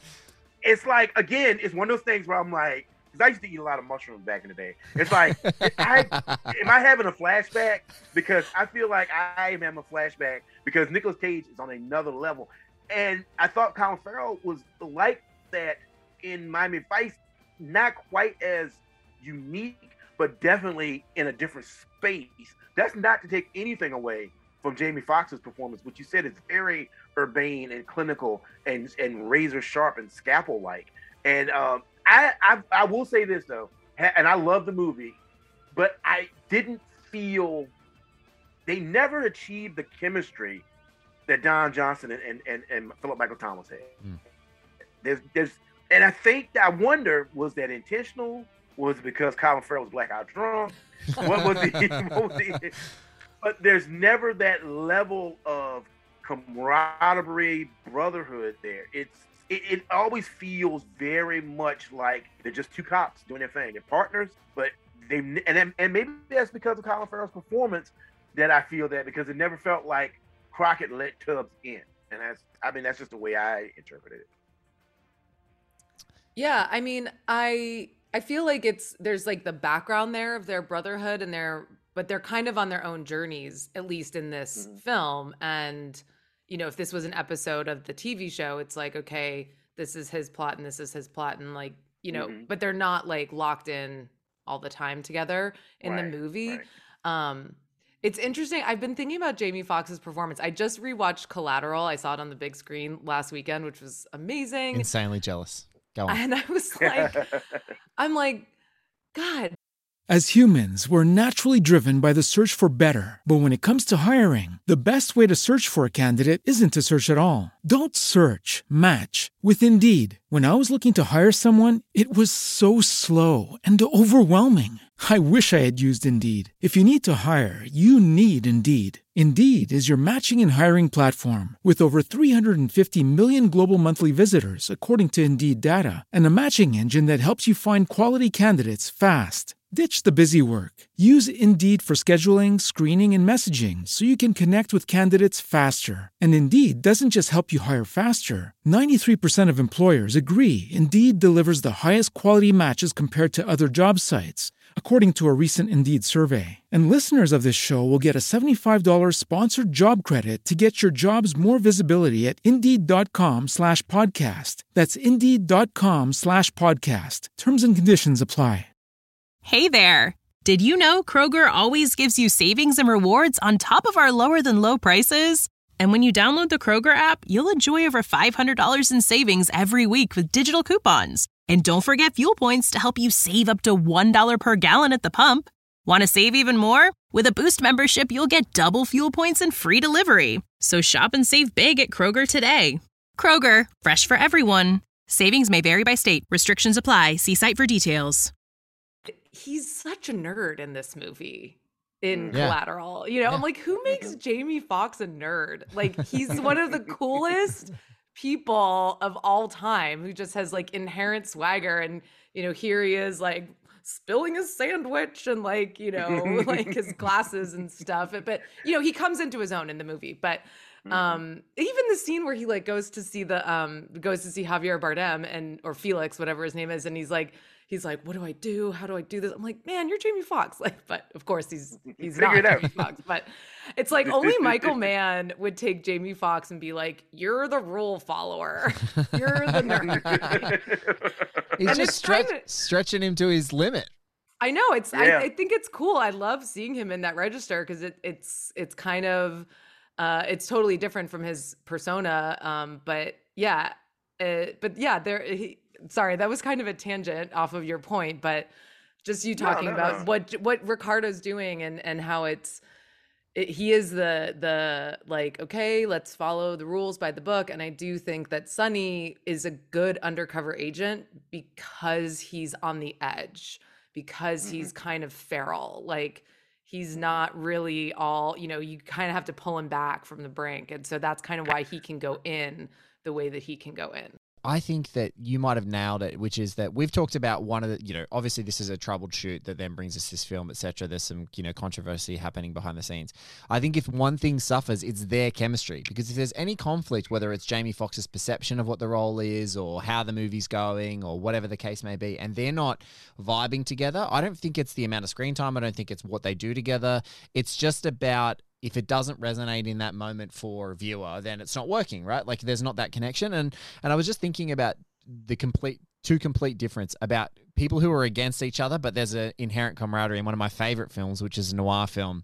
It's like, again, it's one of those things where I'm like, because I used to eat a lot of mushrooms back in the day. It's like, I, am I having a flashback? Because I feel like I am having a flashback because Nicolas Cage is on another level. And I thought Colin Farrell was like that in Miami Vice, not quite as unique, but definitely in a different space. That's not to take anything away from Jamie Foxx's performance, which you said is very urbane and clinical and and razor sharp and scalpel like. And um, I, I I will say this though, and I love the movie, but I didn't feel they never achieved the chemistry that Don Johnson and and, and, and Philip Michael Thomas had. Mm. There's there's and I think I wonder, was that intentional? Was it because Colin Farrell was blackout drunk? What was the, what was the But there's never that level of camaraderie, brotherhood there. It's it, it always feels very much like they're just two cops doing their thing. They're partners, but they and and maybe that's because of Colin Farrell's performance that I feel that, because it never felt like Crockett let Tubbs in, and that's I mean that's just the way I interpreted it. Yeah, I mean, I I feel like it's there's like the background there of their brotherhood and their but they're kind of on their own journeys, at least in this Mhm. film. And you know, if this was an episode of the T V show, it's like, okay, this is his plot and this is his plot, and like, you know, Mhm. but they're not like locked in all the time together in Right, the movie. right. Um, it's interesting. I've been thinking about Jamie Foxx's performance. I just rewatched Collateral. I saw it on the big screen last weekend, which was amazing. Insanely jealous. Go on. And I was like, I'm like, God. As humans, we're naturally driven by the search for better. But when it comes to hiring, the best way to search for a candidate isn't to search at all. Don't search, match with Indeed. When I was looking to hire someone, it was so slow and overwhelming. I wish I had used Indeed. If you need to hire, you need Indeed. Indeed is your matching and hiring platform with over three hundred fifty million global monthly visitors, according to Indeed data, and a matching engine that helps you find quality candidates fast. Ditch the busy work. Use Indeed for scheduling, screening, and messaging so you can connect with candidates faster. And Indeed doesn't just help you hire faster. ninety-three percent of employers agree Indeed delivers the highest quality matches compared to other job sites, according to a recent Indeed survey. And listeners of this show will get a seventy-five dollars sponsored job credit to get your jobs more visibility at Indeed.com slash podcast. That's Indeed.com slash podcast. Terms and conditions apply. Hey there! Did you know Kroger always gives you savings and rewards on top of our lower than low prices? And when you download the Kroger app, you'll enjoy over five hundred dollars in savings every week with digital coupons. And don't forget fuel points to help you save up to one dollar per gallon at the pump. Want to save even more? With a Boost membership, you'll get double fuel points and free delivery. So shop and save big at Kroger today. Kroger, fresh for everyone. Savings may vary by state. Restrictions apply. See site for details. He's such a nerd in this movie. In Yeah. Collateral, you know, Yeah. I'm like, who makes Jamie Foxx a nerd? Like, he's one of the coolest people of all time who just has like inherent swagger. And, you know, here he is like spilling his sandwich and like, you know, like his glasses and stuff. But, you know, he comes into his own in the movie. But um, even the scene where he like goes to see the, um, goes to see Javier Bardem and, or Felix, whatever his name is. And he's like, he's like, what do I do? How do I do this? I'm like, man, you're Jamie Foxx. Like, but of course he's he's Figure not it out. Jamie Foxx. But it's like only Michael Mann would take Jamie Foxx and be like, you're the rule follower. You're the nerd. He's And just it's stretch, kinda- stretching him to his limit. I know it's. Yeah. I, I think it's cool. I love seeing him in that register because it, it's it's kind of uh, it's totally different from his persona. Um, but yeah, uh, but yeah, there. He, sorry, that was kind of a tangent off of your point, but just you No, talking no, about no. what what Ricardo's doing and and how it's. It, he is the the like, okay, let's follow the rules by the book. And I do think that Sonny is a good undercover agent because he's on the edge, because he's kind of feral. Like he's not really all, you know, you kind of have to pull him back from the brink. And so that's kind of why he can go in the way that he can go in. I think that you might have nailed it, which is that we've talked about one of the, you know, obviously this is a troubled shoot that then brings us this film, et cetera. There's some, you know, controversy happening behind the scenes. I think if one thing suffers, it's their chemistry. Because if there's any conflict, whether it's Jamie Foxx's perception of what the role is or how the movie's going or whatever the case may be, and they're not vibing together, I don't think it's the amount of screen time. I don't think it's what they do together. It's just about, if it doesn't resonate in that moment for a viewer, then it's not working, right? Like there's not that connection. And and I was just thinking about the complete two complete difference about people who are against each other, but there's an inherent camaraderie in one of my favorite films, which is a noir film,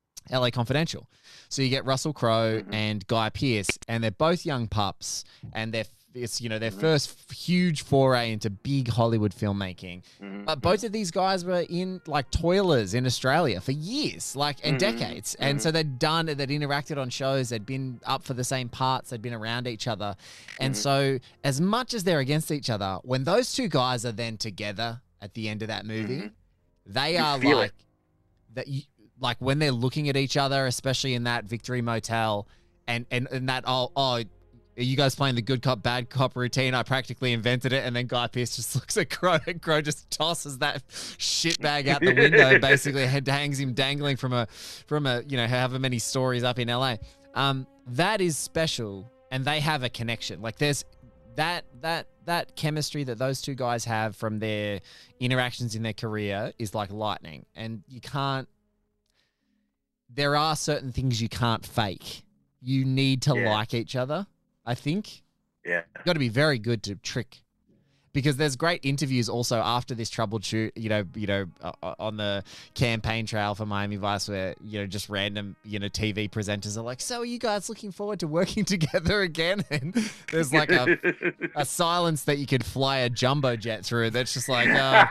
L A Confidential. So you get Russell Crowe Mm-hmm. and Guy Pearce, and they're both young pups, and they're it's you know their first huge foray into big Hollywood filmmaking. Mm-hmm. But both of these guys were in like toilers in Australia for years, like and Mm-hmm. decades, and so they'd done they'd interacted on shows, they'd been up for the same parts, they'd been around each other, and Mm-hmm. so as much as they're against each other, when those two guys are then together at the end of that movie, they You are feel like it. that. You, like when they're looking at each other, especially in that Victory Motel, and and and that oh oh. Are you guys playing the good cop, bad cop routine? I practically invented it. And then Guy Pearce just looks at Crow and Crow just tosses that shit bag out the window, basically head hangs him dangling from a, from a, you know, however many stories up in L A. Um, that is special. And they have a connection. Like there's that, that, that chemistry that those two guys have from their interactions in their career is like lightning. And you can't, there are certain things you can't fake. You need to Yeah. like each other. I think Yeah. you've got to be very good to trick. because there's great interviews also after this troubleshoot, you know, you know, uh, on the campaign trail for Miami Vice, where, you know, just random, you know, T V presenters are like, so are you guys looking forward to working together again? And there's like a, a silence that you could fly a jumbo jet through. That's just like, uh,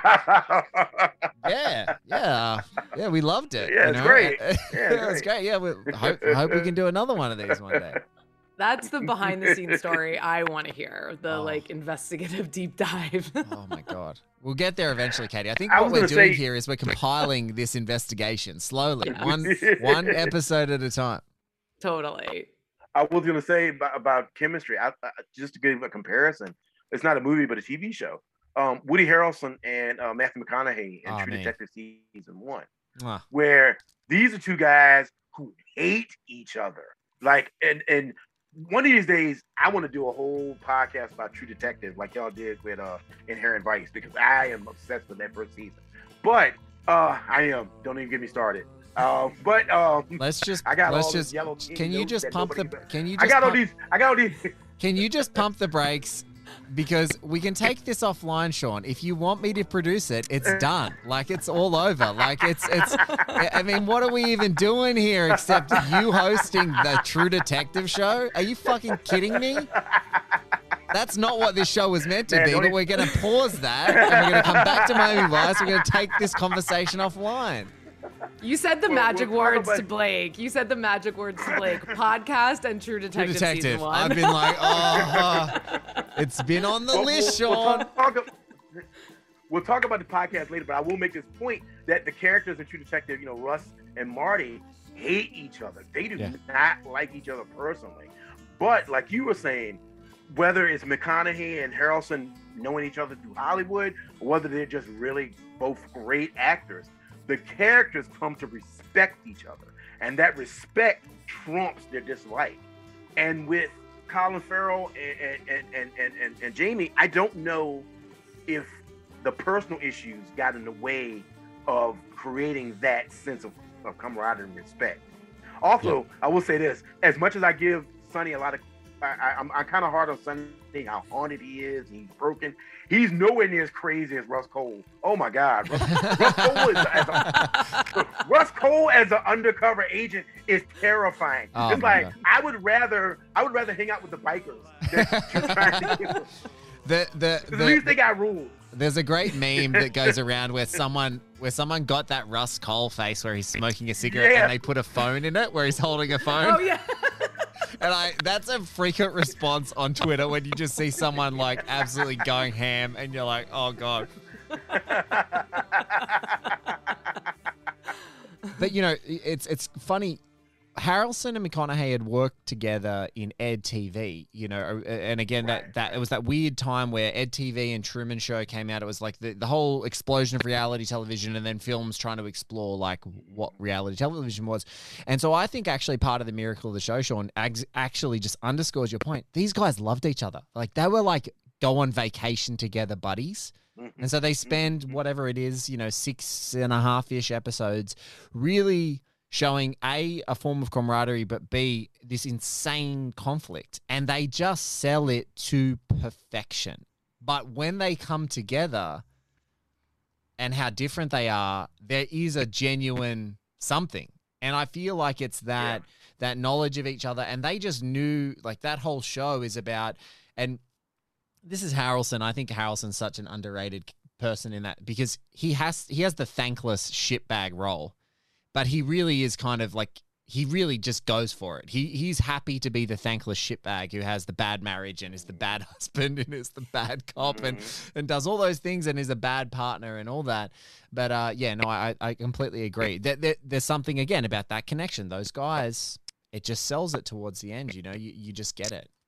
yeah, yeah, yeah, we loved it. Yeah, you it's know? great. Yeah, Yeah, it's great. Yeah, we hope, hope we can do another one of these one day. That's the behind the scenes story I want to hear. The Oh. like investigative deep dive. Oh my God. We'll get there eventually, Katie. I think I what was we're gonna doing say- here is we're compiling this investigation slowly, one one episode at a time. Totally. I was going to say about, about chemistry, I, I, just to give a comparison, it's not a movie, but a T V show. Um, Woody Harrelson and uh, Matthew McConaughey in Oh, True man. Detective season one, Mwah. where these are two guys who hate each other. Like, and and one of these days, I want to do a whole podcast about True Detective, like y'all did with uh, Inherent Vice, because I am obsessed with that first season. But uh, I am. Don't even get me started. Uh, but um, Let's just I got let's all just these yellow king can you notes just that pump the nobody- can you I just got all pump, these. I got all these. can you just pump the brakes? Because we can take this offline, Sean. If you want me to produce it, it's done. Like, it's all over. Like, it's it's. I mean, what are we even doing here except you hosting the True Detective show? Are you fucking kidding me? That's not what this show was meant to Man, be. don't But even- we're going to pause that, and we're going to come back to Miami Vice. We're going to take this conversation offline. You said the We'll- magic we'll talk words about- to Blake. You said the magic words to Blake. Podcast and True True Detective, Detective. season one. I've been like, oh, uh, it's been on the We'll- list, we'll- Sean. We'll talk, ab- we'll talk about the podcast later, but I will make this point that the characters in True Detective, you know, Russ and Marty, hate each other. They do Yeah. not like each other personally. But like you were saying, whether it's McConaughey and Harrelson knowing each other through Hollywood, or whether they're just really both great actors, the characters come to respect each other. And that respect trumps their dislike. And with Colin Farrell and, and, and, and, and, and Jamie, I don't know if the personal issues got in the way of creating that sense of, of camaraderie and respect. Also, I will say this: as much as I give Sonny a lot of, I, I, I'm, I'm kind of hard on Sonny, how haunted he is, he's broken. He's nowhere near as crazy as Russ Cole. Oh my God, Russ, Russ Cole is as a, Russ Cole as an undercover agent is terrifying. Oh, it's my like God. I would rather, I would rather hang out with the bikers than to try to get them. The, the, At least the, they got rules. there's a great meme that goes around where someone where someone got that Russ Cole face where he's smoking a cigarette Yeah. and they put a phone in it where he's holding a phone. Oh yeah. And I that's a frequent response on Twitter when you just see someone like absolutely going ham and you're like, oh God. But you know, it's it's funny. Harrelson and McConaughey had worked together in Ed T V, you know, and again, that, that it was that weird time where Ed T V and Truman Show came out. It was like the, the whole explosion of reality television and then films trying to explore like what reality television was. And so I think actually part of the miracle of the show, Sean, ax- actually just underscores your point. These guys loved each other. Like they were like go on vacation together buddies. And so they spend whatever it is, you know, six and a half-ish episodes really showing A, a form of camaraderie, but B, this insane conflict. And they just sell it to perfection. But when they come together and how different they are, there is a genuine something. And I feel like it's that Yeah. that knowledge of each other. And they just knew, like, that whole show is about, and this is Harrelson. I think Harrelson's such an underrated person in that because he has he has the thankless shitbag role. But he really is kind of like, he really just goes for it. He He's happy to be the thankless shitbag who has the bad marriage and is the bad husband and is the bad cop and, and does all those things and is a bad partner and all that. But uh, yeah, no, I, I completely agree. There, there, there's something, again, about that connection. Those guys, it just sells it towards the end, you know? You, you just get it.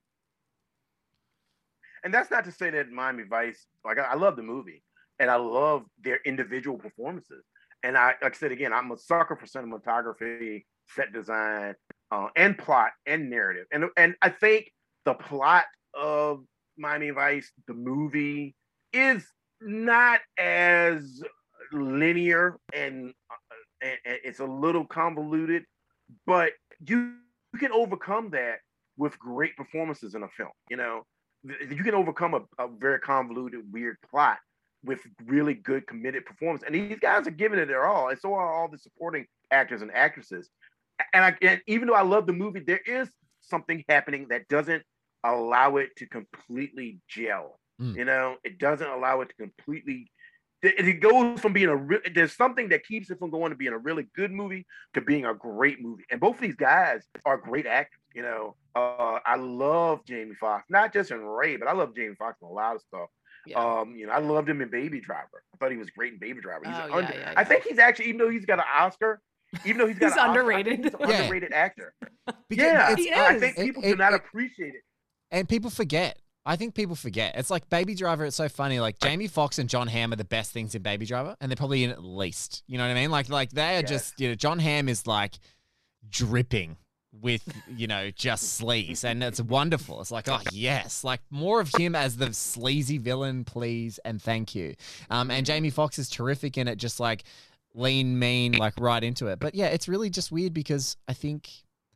And that's not to say that Miami Vice, like I, I love the movie and I love their individual performances. And I, like I said, again, I'm a sucker for cinematography, set design, uh, and plot and narrative. And, and I think the plot of Miami Vice, the movie, is not as linear and, uh, and, and it's a little convoluted, but you, you can overcome that with great performances in a film. You know, you can overcome a, a very convoluted, weird plot with really good committed performance. And these guys are giving it their all. And so are all the supporting actors and actresses. And, I, and even though I love the movie, there is something happening that doesn't allow it to completely gel. Mm. You know, it doesn't allow it to completely, it, it goes from being a, re- there's something that keeps it from going to being a really good movie to being a great movie. And both of these guys are great actors. You know, uh, I love Jamie Foxx, not just in Ray, but I love Jamie Foxx in a lot of stuff. Yeah. Um, you know, I loved him in Baby Driver. I thought he was great in Baby Driver. He's oh, under, yeah, yeah, I think he's actually, even though he's got an Oscar, even though he's got he's an underrated, Oscar, he's an underrated actor. Because yeah, he I think people it, do not it, appreciate it, and people forget. I think people forget. It's like Baby Driver. It's so funny. Like Jamie Foxx and John Hamm are the best things in Baby Driver, and they're probably in it least. You know what I mean? Like, like they are yes. just. You know, John Hamm is like dripping with, you know, just sleaze, and it's wonderful. It's like, oh yes, like more of him as the sleazy villain, please and thank you. Um, and Jamie Foxx is terrific in it, just like lean, mean, like right into it. But yeah, it's really just weird because I think,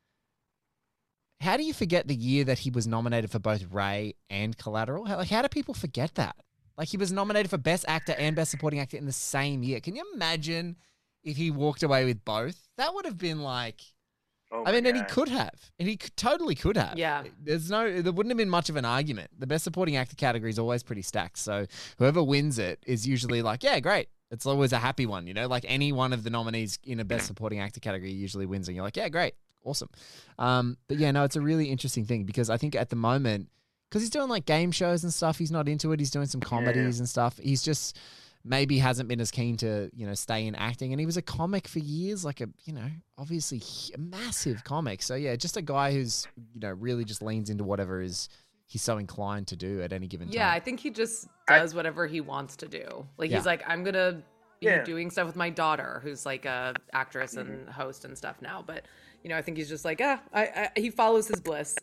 how do you forget the year that he was nominated for both Ray and Collateral? How, like, how do people forget that? Like, he was nominated for Best Actor and Best Supporting Actor in the same year. Can you imagine if he walked away with both? That would have been like. Oh I mean, God. And he could have. And he could, totally could have. Yeah. There's no, there wouldn't have been much of an argument. The Best Supporting Actor category is always pretty stacked. So whoever wins it is usually like, yeah, great. It's always a happy one, you know? Like any one of the nominees in a Best Supporting Actor category usually wins. And you're like, yeah, great. Awesome. Um, but yeah, no, it's a really interesting thing because I think at the moment, because he's doing like game shows and stuff, he's not into it. He's doing some comedies yeah. and stuff. He's just... maybe hasn't been as keen to, you know, stay in acting. And he was a comic for years, like a, you know, obviously a massive comic. So yeah, just a guy who's, you know, really just leans into whatever is he's so inclined to do at any given time. Yeah, I think he just does I, whatever he wants to do. Like yeah. he's like, I'm going to be yeah. doing stuff with my daughter, who's like a actress and mm-hmm. host and stuff now. But, you know, I think he's just like, ah, I, I, he follows his bliss.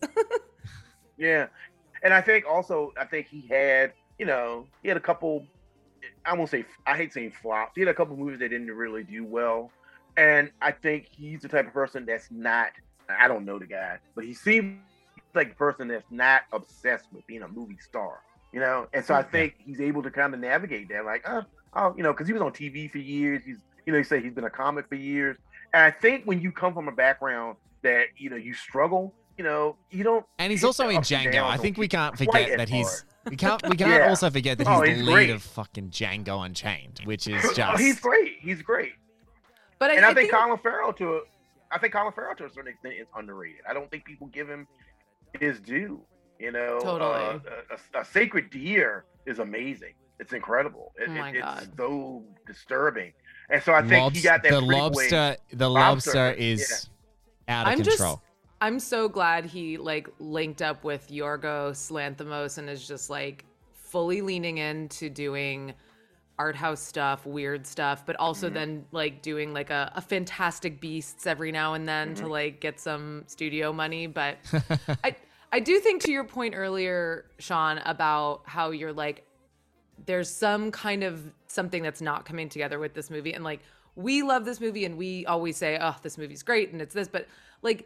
yeah. And I think also, I think he had, you know, he had a couple, I won't say, I hate saying flops. He had a couple movies that didn't really do well. And I think he's the type of person that's not, I don't know the guy, but he seems like a person that's not obsessed with being a movie star, you know? And so I think he's able to kind of navigate that, like, oh, oh you know, because he was on T V for years. He's, you know, he said he's been a comic for years. And I think when you come from a background that, you know, you struggle, you know, you don't. And he's also in Django. I think we can't forget that he's. We can't. We can't yeah. also forget that he's, oh, he's the lead great. of fucking Django Unchained, which is just. Oh, he's great. He's great. But I, and I, I think, think Colin Farrell to a, I think Colin Farrell to a certain extent is underrated. I don't think people give him his due. You know, totally. Uh, a, a, a Sacred Deer is amazing. It's incredible. It, oh my it, it's God. so disturbing. And so I think Lobs- he got that. The lobster. The lobster, lobster is yeah. out of I'm control. Just, I'm so glad he like linked up with Yorgos Lanthimos and is just like fully leaning into doing art house stuff, weird stuff, but also mm-hmm. then like doing like a, a Fantastic Beasts every now and then mm-hmm. to like get some studio money. But I I do think to your point earlier, Sean, about how you're like, there's some kind of something that's not coming together with this movie. And like, we love this movie and we always say, oh, this movie's great and it's this, but like,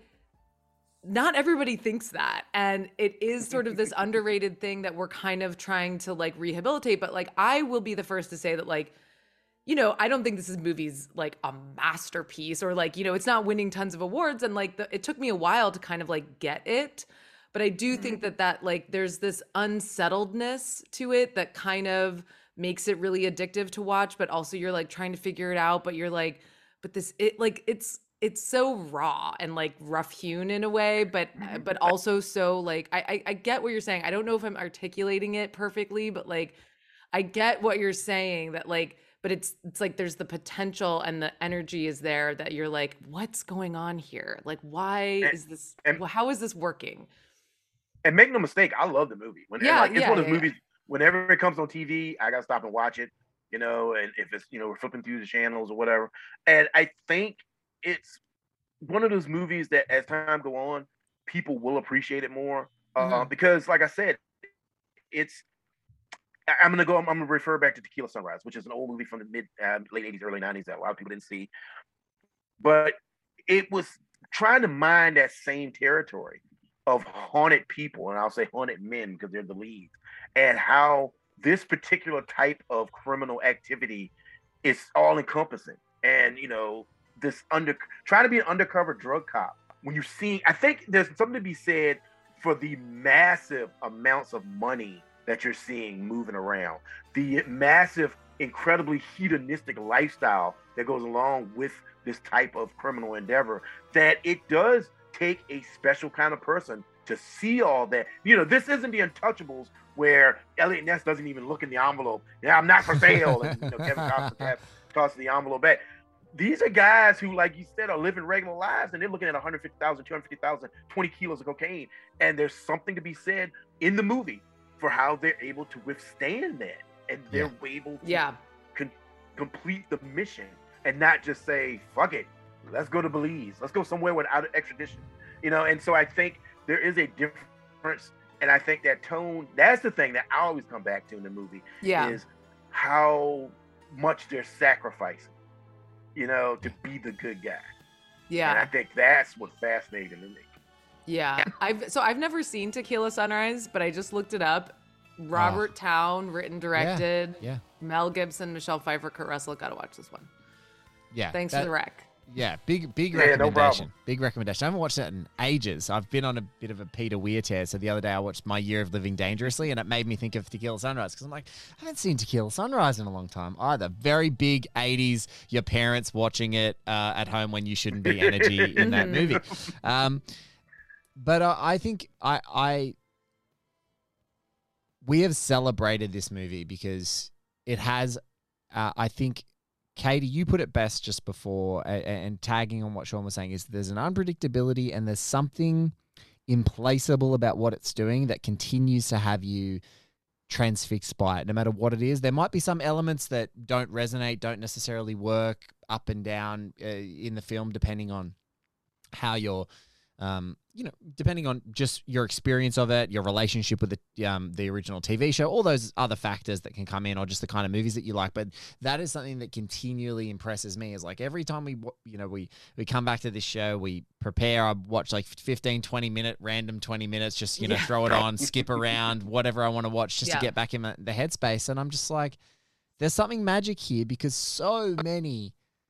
not everybody thinks that. And it is sort of this underrated thing that we're kind of trying to like rehabilitate. But like, I will be the first to say that like, you know, I don't think this is movie's like a masterpiece or like, you know, it's not winning tons of awards. And like, the, it took me a while to kind of like get it. But I do think that that like, there's this unsettledness to it that kind of makes it really addictive to watch. But also you're like trying to figure it out, but you're like, but this, it like, it's, it's so raw and like rough hewn in a way, but but also so like I, I I get what you're saying. I don't know if I'm articulating it perfectly, but like I get what you're saying that like, but it's it's like there's the potential and the energy is there that you're like, what's going on here? Like, why and, is this? And, how is this working? And make no mistake, I love the movie. When yeah, like, it's yeah, one of those yeah, movies. Yeah. Whenever it comes on T V, I gotta stop and watch it. You know, and if it's you know we're flipping through the channels or whatever, and I think. It's one of those movies that as time go on, people will appreciate it more. Mm-hmm. Uh, because like I said, it's, I'm going to go, I'm, I'm going to refer back to Tequila Sunrise, which is an old movie from the mid, uh, late eighties, early nineties that a lot of people didn't see. But it was trying to mine that same territory of haunted people, and I'll say haunted men because they're the leads, and how this particular type of criminal activity is all encompassing. And you know, this under trying to be an undercover drug cop when you see, I think there's something to be said for the massive amounts of money that you're seeing moving around, the massive, incredibly hedonistic lifestyle that goes along with this type of criminal endeavor, that it does take a special kind of person to see all that. You know, this isn't the Untouchables where Elliot Ness doesn't even look in the envelope. Yeah, I'm not for sale. And you know, Kevin Costner tosses the envelope back. These are guys who, like you said, are living regular lives, and they're looking at one hundred fifty thousand, two hundred fifty thousand, twenty kilos of cocaine. And there's something to be said in the movie for how they're able to withstand that. And they're yeah. able to yeah. con- complete the mission and not just say, fuck it, let's go to Belize. Let's go somewhere without extradition. You know, and so I think there is a difference. And I think that tone, that's the thing that I always come back to in the movie, yeah. is how much they're sacrificing, you know, to be the good guy. Yeah. And I think that's what's fascinating to me. Yeah. I've so I've never seen Tequila Sunrise, but I just looked it up. Robert oh. Towne, written, directed. Yeah. yeah. Mel Gibson, Michelle Pfeiffer, Kurt Russell. Gotta watch this one. Yeah. Thanks that, for the rec. Yeah, big big yeah, recommendation. No big recommendation. I haven't watched that in ages. I've been on a bit of a Peter Weir tear. So the other day I watched My Year of Living Dangerously, and it made me think of Tequila Sunrise because I'm like, I haven't seen Tequila Sunrise in a long time either. Very big eighties. Your parents watching it uh, at home when you shouldn't be energy in that movie. Um, but uh, I think I I we have celebrated this movie because it has. Uh, I think. Katie, you put it best just before, and, and tagging on what Sean was saying, is there's an unpredictability and there's something implaceable about what it's doing that continues to have you transfixed by it, no matter what it is. There might be some elements that don't resonate, don't necessarily work up and down uh, in the film, depending on how you're, um, you know, depending on just your experience of it, your relationship with the um, the original T V show, all those other factors that can come in, or just the kind of movies that you like. But that is something that continually impresses me. Is like every time we, you know, we we come back to this show, we prepare. I watch like fifteen, twenty minute random twenty minutes, just you know, yeah. throw it on, skip around, whatever I want to watch, just yeah. to get back in the headspace. And I'm just like, there's something magic here because so many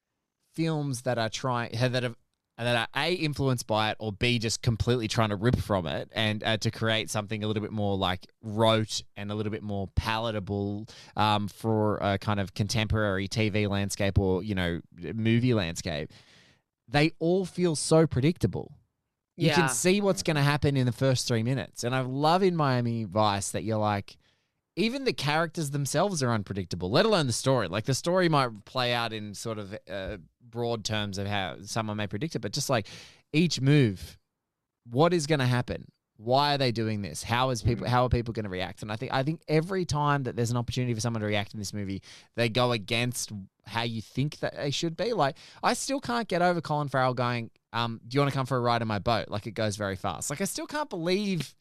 films that are trying that have. And that are A, influenced by it, or B, just completely trying to rip from it and uh, to create something a little bit more like rote and a little bit more palatable um, for a kind of contemporary T V landscape or, you know, movie landscape. They all feel so predictable. You yeah. can see what's going to happen in the first three minutes. And I love in Miami Vice that you're like, even the characters themselves are unpredictable, let alone the story. Like the story might play out in sort of uh, broad terms of how someone may predict it, but just like each move, what is going to happen? Why are they doing this? How is people? How are people going to react? And I think I think every time that there's an opportunity for someone to react in this movie, they go against how you think that they should be. Like I still can't get over Colin Farrell going, um, "Do you want to come for a ride in my boat?" Like it goes very fast. Like I still can't believe.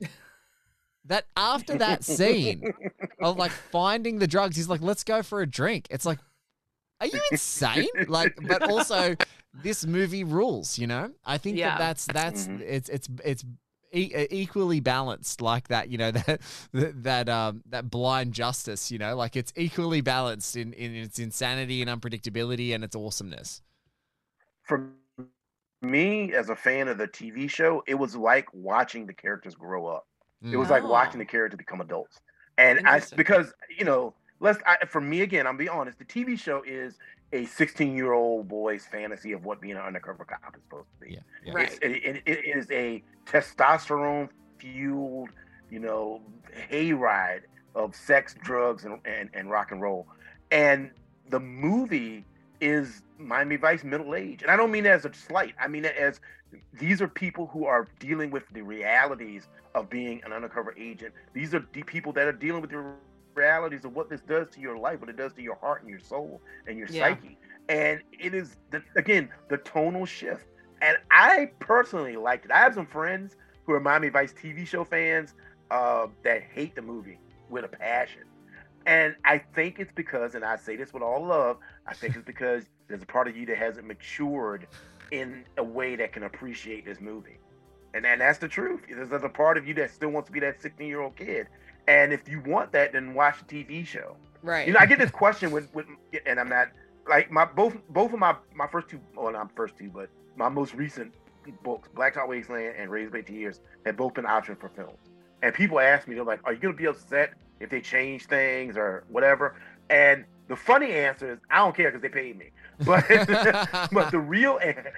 That after that scene of like finding the drugs, he's like, let's go for a drink. It's like, are you insane? Like, but also this movie rules, you know? I think yeah. that that's, that's, it's, it's, it's e- equally balanced like that, you know, that, that, um, that blind justice, you know, like it's equally balanced in, in its insanity and unpredictability and its awesomeness. For me, as a fan of the T V show, it was like watching the characters grow up. It was like watching the character become adults. And I, because, you know, let's, I, for me, again, I'm being honest, the T V show is a sixteen year old boy's fantasy of what being an undercover cop is supposed to be. Yeah, yeah. Right. It, it, it is a testosterone fueled, you know, hayride of sex, drugs, and, and, and rock and roll. And the movie is Miami Vice middle age. And I don't mean that as a slight. I mean it as these are people who are dealing with the realities of being an undercover agent. These are the people that are dealing with the realities of what this does to your life, what it does to your heart and your soul and your yeah. psyche. And it is, the, again, the tonal shift. And I personally liked it. I have some friends who are Miami Vice T V show fans uh, that hate the movie with a passion. And I think it's because, and I say this with all love, I think it's because there's a part of you that hasn't matured in a way that can appreciate this movie. And, and that's the truth. There's, there's a part of you that still wants to be that sixteen-year-old kid. And if you want that, then watch a T V show. Right. You know, I get this question with, with and I'm not, like, my both both of my, my first two, well, not first two, but my most recent books, Blacktop Wasteland and Raised by Tears, have both been optioned for film. And people ask me, they're like, are you going to be upset if they change things or whatever? And the funny answer is, I don't care because they paid me. But but the real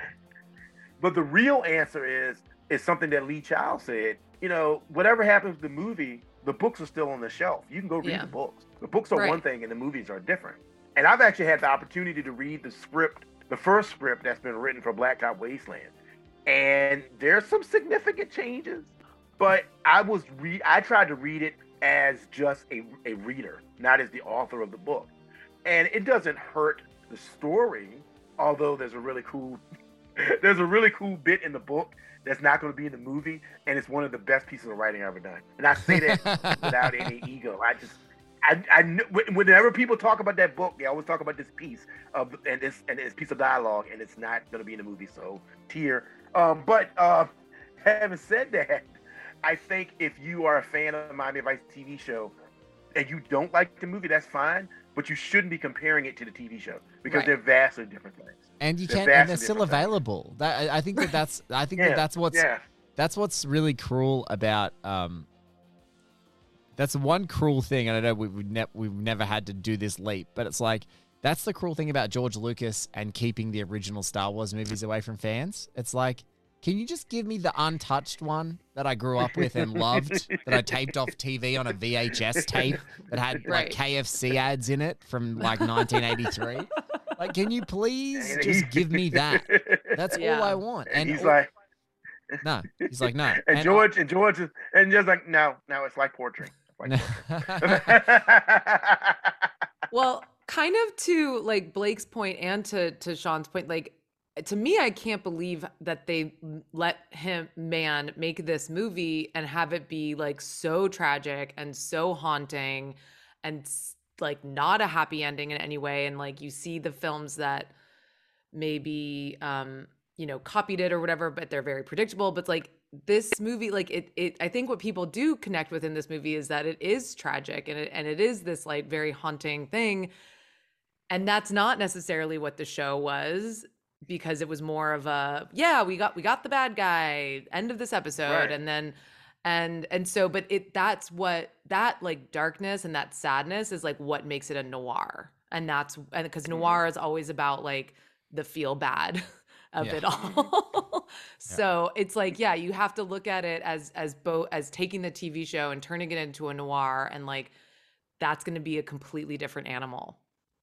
but the real answer is is something that Lee Child said. You know, whatever happens to the movie, the books are still on the shelf. You can go read Yeah. the books. The books are Right. one thing, and the movies are different. And I've actually had the opportunity to read the script, the first script that's been written for Blacktop Wasteland, and there's some significant changes. But I was re I tried to read it as just a a reader, not as the author of the book. And it doesn't hurt the story, although there's a really cool there's a really cool bit in the book that's not going to be in the movie, and it's one of the best pieces of writing I've ever done. And I say that without any ego. I just I, I kn- whenever people talk about that book, they always talk about this piece of and this and this piece of dialogue, and it's not going to be in the movie. So tear. Um, but uh, having said that, I think if you are a fan of the Miami Vice T V show and you don't like the movie, that's fine. But you shouldn't be comparing it to the T V show because Right. they're vastly different things. And you They're can, and vastly they're still different things. available. That I I think that that's I think Yeah, that that's what's yeah. that's what's really cruel about um. That's one cruel thing, and I know we, we've, ne- we've never had to do this leap, but it's like that's the cruel thing about George Lucas and keeping the original Star Wars movies away from fans. It's like, can you just give me the untouched one that I grew up with and loved, that I taped off T V on a V H S tape that had like Right. K F C ads in it from like nineteen eighty-three? Like, can you please And just he- give me that? That's Yeah. all I want. And, he's all- like, no, he's like, no. and, George, and George is, and just like, no, no, it's like poetry. It's like poetry. Well, kind of to like Blake's point and to to Sean's point, like to me, I can't believe that they let him man make this movie and have it be like so tragic and so haunting and s- like not a happy ending in any way. And like you see the films that maybe um you know copied it or whatever, but they're very predictable. But like this movie, like it, it I think what people do connect with in this movie is that it is tragic and it and it is this like very haunting thing. And that's not necessarily what the show was, because it was more of a, yeah, we got we got the bad guy, end of this episode. Right. And then and and so but it that's what that like darkness and that sadness is like what makes it a noir. And that's and because noir is always about like the feel bad of Yeah. it all. So it's like, yeah, you have to look at it as as both as taking the T V show and turning it into a noir, and like that's going to be a completely different animal.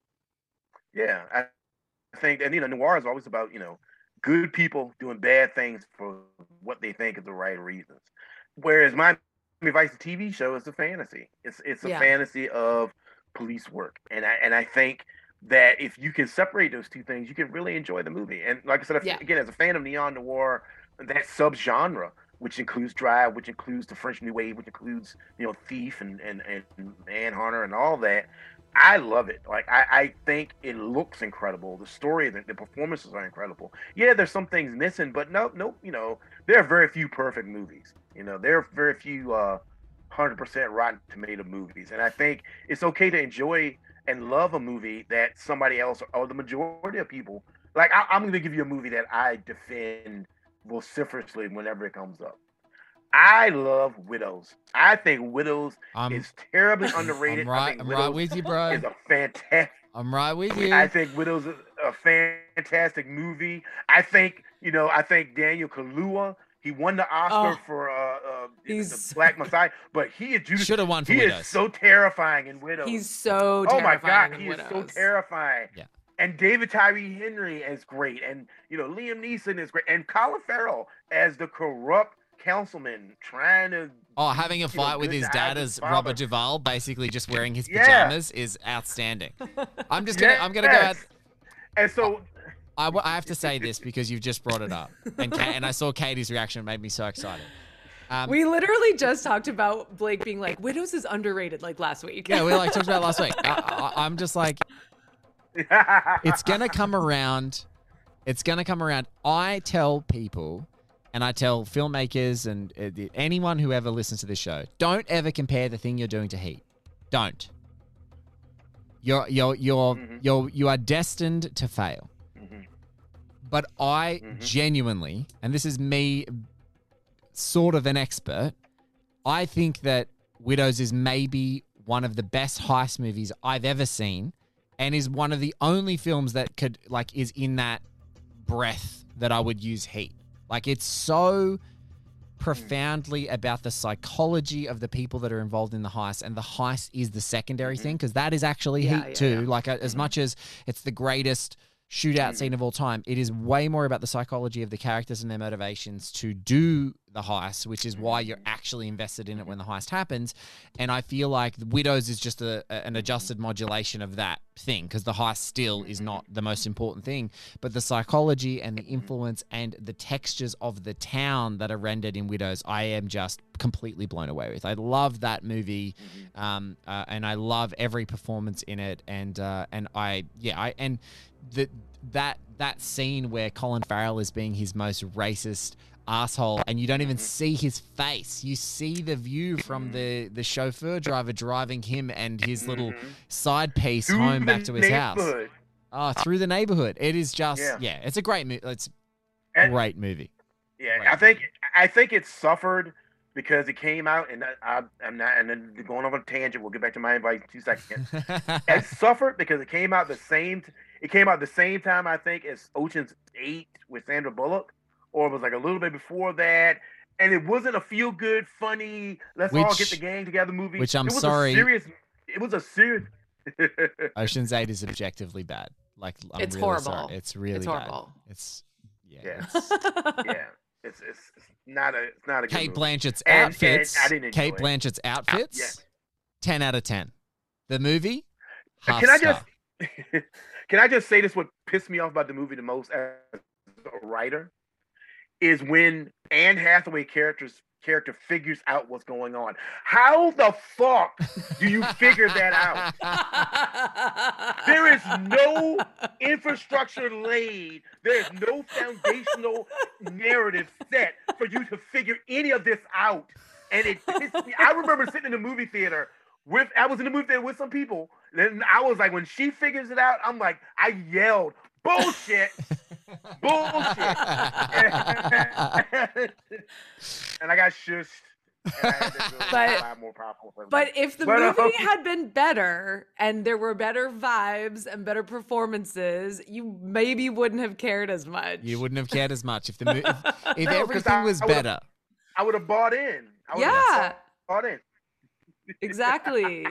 Yeah, I think, and you know, noir is always about, you know, good people doing bad things for what they think is the right reasons. Whereas Miami Vice, the T V show, is a fantasy. It's it's a Yeah. fantasy of police work, and I and I think that if you can separate those two things, you can really enjoy the movie. And like I said, Yeah. again, as a fan of neon noir, that subgenre, which includes Drive, which includes the French New Wave, which includes, you know, Thief and and and Manhunter and all that, I love it. Like I, I think it looks incredible. The story, the, the performances are incredible. Yeah, there's some things missing, but no, no, you know, there are very few perfect movies. You know, there are very few uh, one hundred percent Rotten Tomato movies, and I think it's okay to enjoy and love a movie that somebody else or the majority of people like. I, I'm going to give you a movie that I defend vociferously whenever it comes up. I love Widows. I think Widows I'm, is terribly underrated. I'm I right, think I'm Widows right with you, bro. is a fantastic. I'm right with you. I think Widows is a fantastic movie. I think, you know, I think Daniel Kaluuya, he won the Oscar Oh, for uh, uh he's- the Black Messiah, but he is Judas. Should have won for He Widows. is so terrifying in Widows. He's so oh my terrifying God, in he is so Widows. terrifying. Yeah. And David Tyree Henry is great, and you know Liam Neeson is great, and Colin Farrell as the corrupt councilman trying to. Oh, having a you know, fight with good his to dad have his as father. Robert Duvall, basically just wearing his Yeah. pajamas, is outstanding. I'm just gonna, I'm gonna go Yes. out. And so, I, w- I have to say this because you've just brought it up, and Ka- and I saw Katie's reaction, it made me so excited. Um, We literally just talked about Blake being like, Widows is underrated, like last week. yeah, we like talked about it last week. I, I, I'm just like, it's gonna come around. It's gonna come around. I tell people And I tell filmmakers and uh, anyone who ever listens to this show, don't ever compare the thing you're doing to Heat. Don't. You're you're you're mm-hmm. you're you are destined to fail. Mm-hmm. But I mm-hmm. genuinely, and this is me, sort of an expert, I think that Widows is maybe one of the best heist movies I've ever seen, and is one of the only films that could like is in that breath that I would use Heat. Like, it's so profoundly about the psychology of the people that are involved in the heist, and the heist is the secondary mm-hmm. thing, because that is actually yeah, Heat yeah, too. Yeah. Like, uh, as much as it's the greatest shootout mm-hmm. scene of all time, it is way more about the psychology of the characters and their motivations to do the heist, which is why you're actually invested in it when the heist happens. And I feel like Widows is just a, a, an adjusted modulation of that thing, because the heist still is not the most important thing, but the psychology and the influence and the textures of the town that are rendered in Widows, I am just completely blown away with. I love that movie, um, uh, and I love every performance in it. And uh, and I yeah I and the that that scene where Colin Farrell is being his most racist asshole, and you don't even see his face. You see the view from the the chauffeur driver driving him and his little side piece through home back to his house. Oh, through the neighborhood. It is just yeah, yeah it's a great movie. It's a and, great movie. Yeah, great I think movie. I think it suffered because it came out, and I, I'm not, and then going off on a tangent. We'll get back to my invite in two seconds. It suffered because it came out the same. It came out the same time, I think, as Ocean's Eight with Sandra Bullock, or it was like a little bit before that. And it wasn't a feel-good, funny, let's which, all get the gang together movie. Which I'm it was sorry. A serious, it was a serious. Ocean's Eight is objectively bad. Like I'm it's really horrible. Sorry. It's really it's horrible. bad. It's yeah. Yeah. It's, yeah. It's, it's it's not a it's not a good Kate movie. Blanchett's And- outfits. and I didn't enjoy Kate it. Blanchett's outfits. Uh, yeah. Ten out of ten. The movie. Half Can I star. just can I just say this? What pissed me off about the movie the most as a writer is when Anne Hathaway characters character figures out what's going on. How the fuck do you figure that out? There is no infrastructure laid. There is no foundational narrative set for you to figure any of this out. And it pissed me. I remember sitting in the movie theater with, I was in the movie theater with some people. And I was like, when she figures it out, I'm like, I yelled, bullshit. Bullshit. And I got shushed. And I had to do But- a lot more powerful. But if the But, movie um, had been better and there were better vibes and better performances, you maybe wouldn't have cared as much. You wouldn't have cared as much if the mo- if, if No, 'cause everything I- was I would've- better. I would have bought in. I would've Yeah. bought in. Exactly.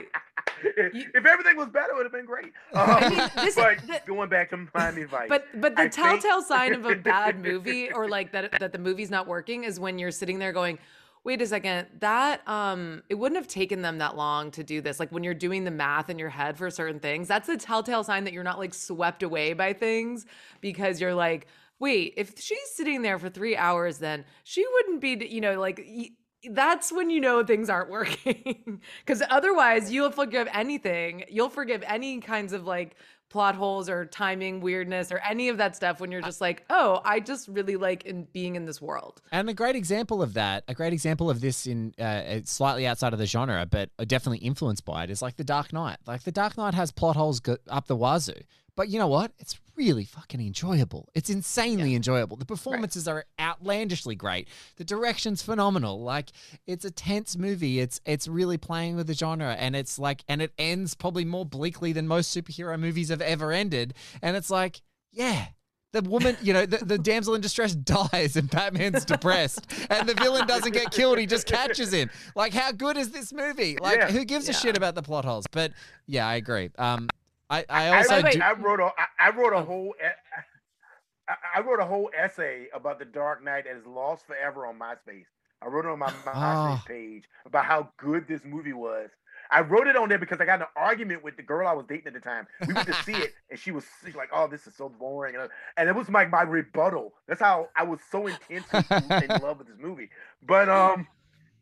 If everything was better, it would have been great. Um, I mean, this- but the- going back to Miami Vice. But but the I think- telltale sign of a bad movie, or like that that the movie's not working, is when you're sitting there going, wait a second, that um it wouldn't have taken them that long to do this. Like when you're doing the math in your head for certain things, that's a telltale sign that you're not like swept away by things, because you're like, wait, if she's sitting there for three hours, then she wouldn't be, you know, like y- that's when you know things aren't working. Because otherwise you'll forgive anything. You'll forgive any kinds of like plot holes or timing weirdness or any of that stuff when you're just like, oh, I just really like in being in this world. And a great example of that, a great example of this in uh, it's slightly outside of the genre, but definitely influenced by it, is like The Dark Knight. Like The Dark Knight has plot holes go- up the wazoo, but you know what? It's really fucking enjoyable. It's insanely yeah. enjoyable. The performances right. are outlandishly great. The direction's phenomenal. Like it's a tense movie. It's it's really playing with the genre, and it's like, and it ends probably more bleakly than most superhero movies have ever ended. And it's like, yeah. The woman, you know, the, the damsel in distress dies and Batman's depressed and the villain doesn't get killed. He just catches him. Like, how good is this movie? Like, Yeah. who gives a Yeah. shit about the plot holes? But yeah, I agree. Um, I, I also I, do. I wrote a I, I wrote a whole e- I, I wrote a whole essay about The Dark Knight that is lost forever on MySpace. I wrote it on my, my MySpace Oh. page about how good this movie was. I wrote it on there because I got in an argument with the girl I was dating at the time. We went to see it, and she was she's like, "Oh, this is so boring," and, and it was like my rebuttal. That's how I was so intensely in love with this movie. But um,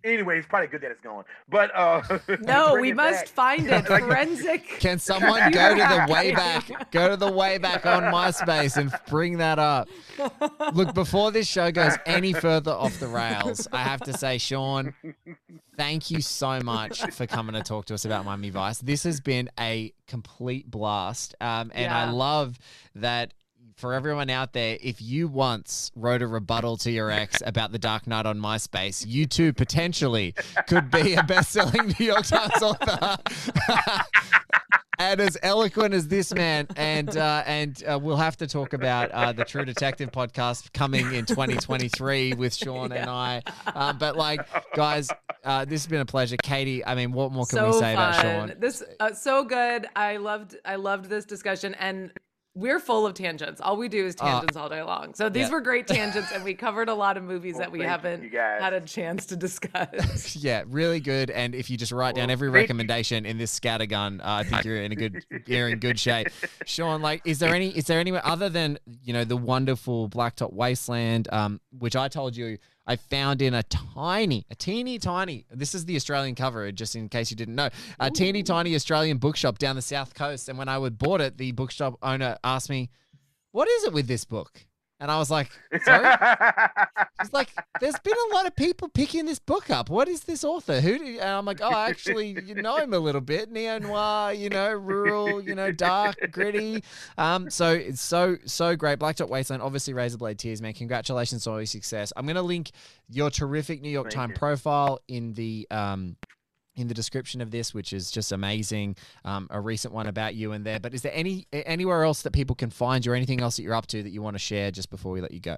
Anyway, it's probably good that it's gone. But uh, no, bring we it must back. find it. Forensic. Can someone go to the Wayback, go to the Wayback on MySpace and bring that up? Look, before this show goes any further off the rails, I have to say, Sean, thank you so much for coming to talk to us about Miami Vice. This has been a complete blast, um, and I Yeah. love that. For everyone out there, if you once wrote a rebuttal to your ex about The Dark Knight on MySpace, you too potentially could be a best-selling New York Times author. And as eloquent as this man, and uh, and uh, we'll have to talk about uh, the True Detective podcast coming in twenty twenty-three with Sean and I. Uh, but like, guys, uh, this has been a pleasure. Katie, I mean, what more can so we say fun. about Sean? This uh, so good. I loved I loved this discussion, and we're full of tangents. All we do is tangents all day long. So these yeah. were great tangents, and we covered a lot of movies Well, that we thank haven't you guys. had a chance to discuss. Yeah, really good. And if you just write down Well, every thank you. recommendation in this scattergun, uh, I think you're in a good you're in good shape. Sean, like, is there any is there anywhere other than you know the wonderful Blacktop Wasteland, um, which I told you I found in a tiny, a teeny tiny. This is the Australian cover, just in case you didn't know. A Ooh. teeny tiny Australian bookshop down the south coast. And when I would bought it, the bookshop owner asked me, "What is it with this book?" And I was like, sorry? He's like, there's been a lot of people picking this book up. What is this author? Who do you? And I'm like, oh, actually, you know him a little bit. Neo-noir, you know, rural, you know, dark, gritty. Um, so it's so, so great. Blacktop Wasteland, obviously Razorblade Tears, man. Congratulations on all your success. I'm going to link your terrific New York Thank Times you. profile in the um, in the description of this, which is just amazing. Um, a recent one about you in there. But is there any anywhere else that people can find you or anything else that you're up to that you want to share just before we let you go?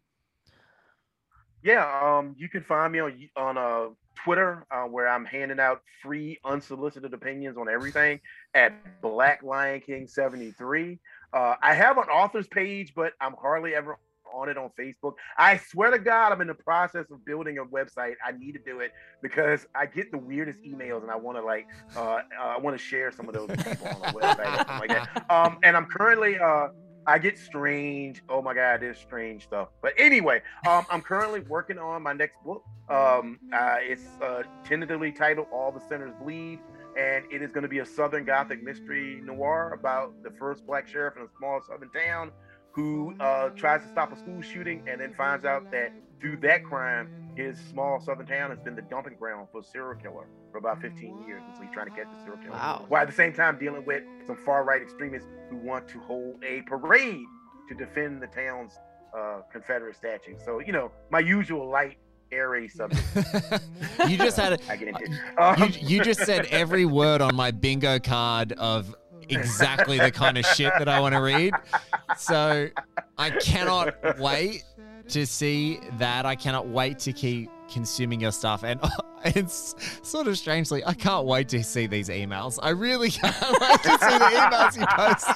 Yeah, um, you can find me on on uh, Twitter uh, where I'm handing out free unsolicited opinions on everything at Black Lion King seventy-three. Uh, I have an author's page, but I'm hardly ever on it on Facebook. I swear to God, I'm in the process of building a website. I need to do it because I get the weirdest emails, and I want to like, uh, uh, I want to share some of those people on the website or something like that. Um, and I'm currently, uh, I get strange. Oh my God, there's strange stuff. But anyway, um, I'm currently working on my next book. Um, uh, it's uh, tentatively titled "All the Sinners Bleed," and it is going to be a Southern Gothic mystery noir about the first Black sheriff in a small Southern town who uh, tries to stop a school shooting and then finds out that through that crime, his small Southern town has been the dumping ground for a serial killer for about fifteen years. And so he's trying to catch the serial killer. Wow. While at the same time dealing with some far-right extremists who want to hold a parade to defend the town's uh, Confederate statue. So, you know, my usual light, airy subject. You just had a, I get into it. Um, you, you just said every word on my bingo card of exactly the kind of shit that I want to read. So I cannot wait to see that. I cannot wait to keep consuming your stuff. And it's sort of strangely, I can't wait to see these emails. I really can't wait to see the emails you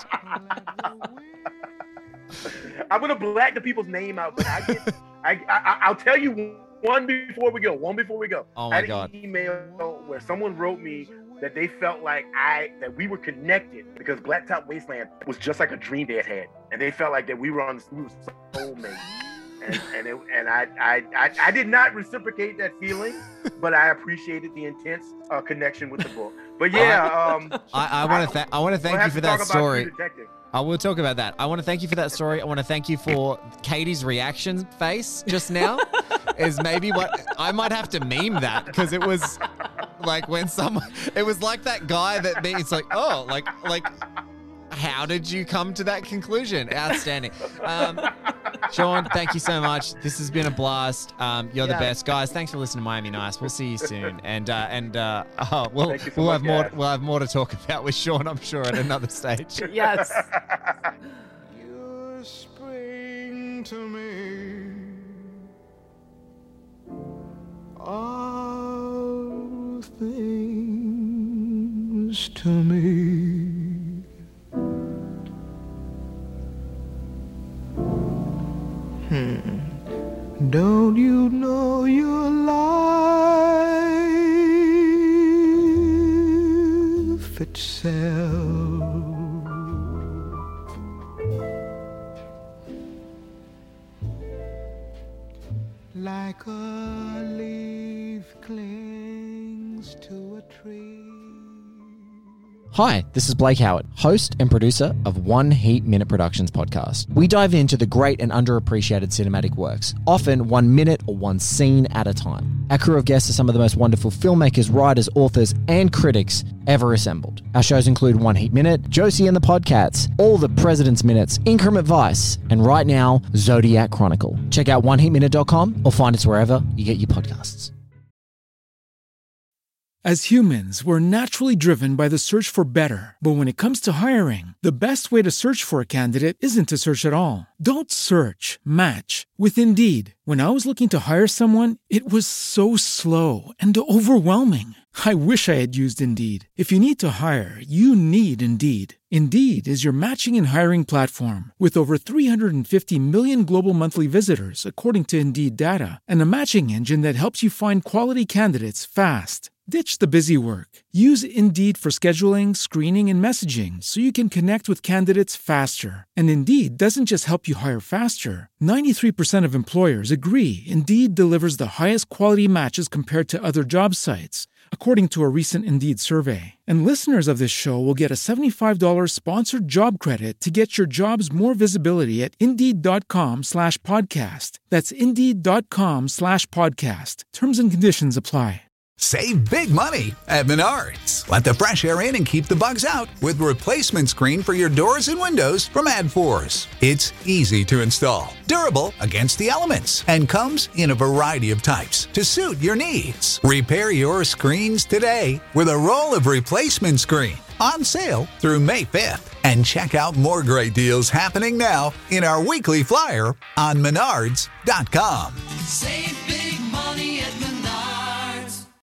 post. I'm gonna black the people's name out, but I get, I, I, I'll tell you one before we go. One before we go. Oh I my had God. an email where someone wrote me that they felt like I that we were connected because Blacktop Wasteland was just like a dream they had had, and they felt like that we were on we were soulmates. And and, it, and I, I I I did not reciprocate that feeling, but I appreciated the intense uh, connection with the book. But yeah, um, I, I want to th- I want to thank we'll you have for to that talk about story. True Detective. I will talk about that. I want to thank you for that story. I want to thank you for Katie's reaction face just now. Is maybe what I might have to meme that because it was like when someone. It was like that guy that me. It's like oh, like like. How did you come to that conclusion? Outstanding. Um, Sean, thank you so much. This has been a blast. Um, you're Yeah. the best, guys. Thanks for listening to Miami Nice. We'll see you soon, and uh, and uh, oh, we'll Thank you so we'll much, have more guys. we'll have more to talk about with Sean, I'm sure, at another stage. Yes. You're spring to me. All things to me. Hmm. Don't you know your life itself? Like a leaf clings to a tree. Hi, this is Blake Howard, host and producer of One Heat Minute Productions podcast. We dive into the great and underappreciated cinematic works, often one minute or one scene at a time. Our crew of guests are some of the most wonderful filmmakers, writers, authors, and critics ever assembled. Our shows include One Heat Minute, Josie and the Podcats, All the President's Minutes, Increment Vice, and right now, Zodiac Chronicle. Check out one heat minute dot com or find us wherever you get your podcasts. As humans, we're naturally driven by the search for better. But when it comes to hiring, the best way to search for a candidate isn't to search at all. Don't search, match with Indeed. When I was looking to hire someone, it was so slow and overwhelming. I wish I had used Indeed. If you need to hire, you need Indeed. Indeed is your matching and hiring platform with over three hundred fifty million global monthly visitors, according to Indeed data, and a matching engine that helps you find quality candidates fast. Ditch the busy work. Use Indeed for scheduling, screening, and messaging so you can connect with candidates faster. And Indeed doesn't just help you hire faster. ninety-three percent of employers agree Indeed delivers the highest quality matches compared to other job sites, according to a recent Indeed survey. And listeners of this show will get a seventy-five dollars sponsored job credit to get your jobs more visibility at Indeed.com slash podcast. That's Indeed.com slash podcast. Terms and conditions apply. Save big money at Menards. Let the fresh air in and keep the bugs out with replacement screen for your doors and windows from AdForce. It's easy to install, durable against the elements, and comes in a variety of types to suit your needs. Repair your screens today with a roll of replacement screen on sale through May fifth. And check out more great deals happening now in our weekly flyer on Menards dot com. Save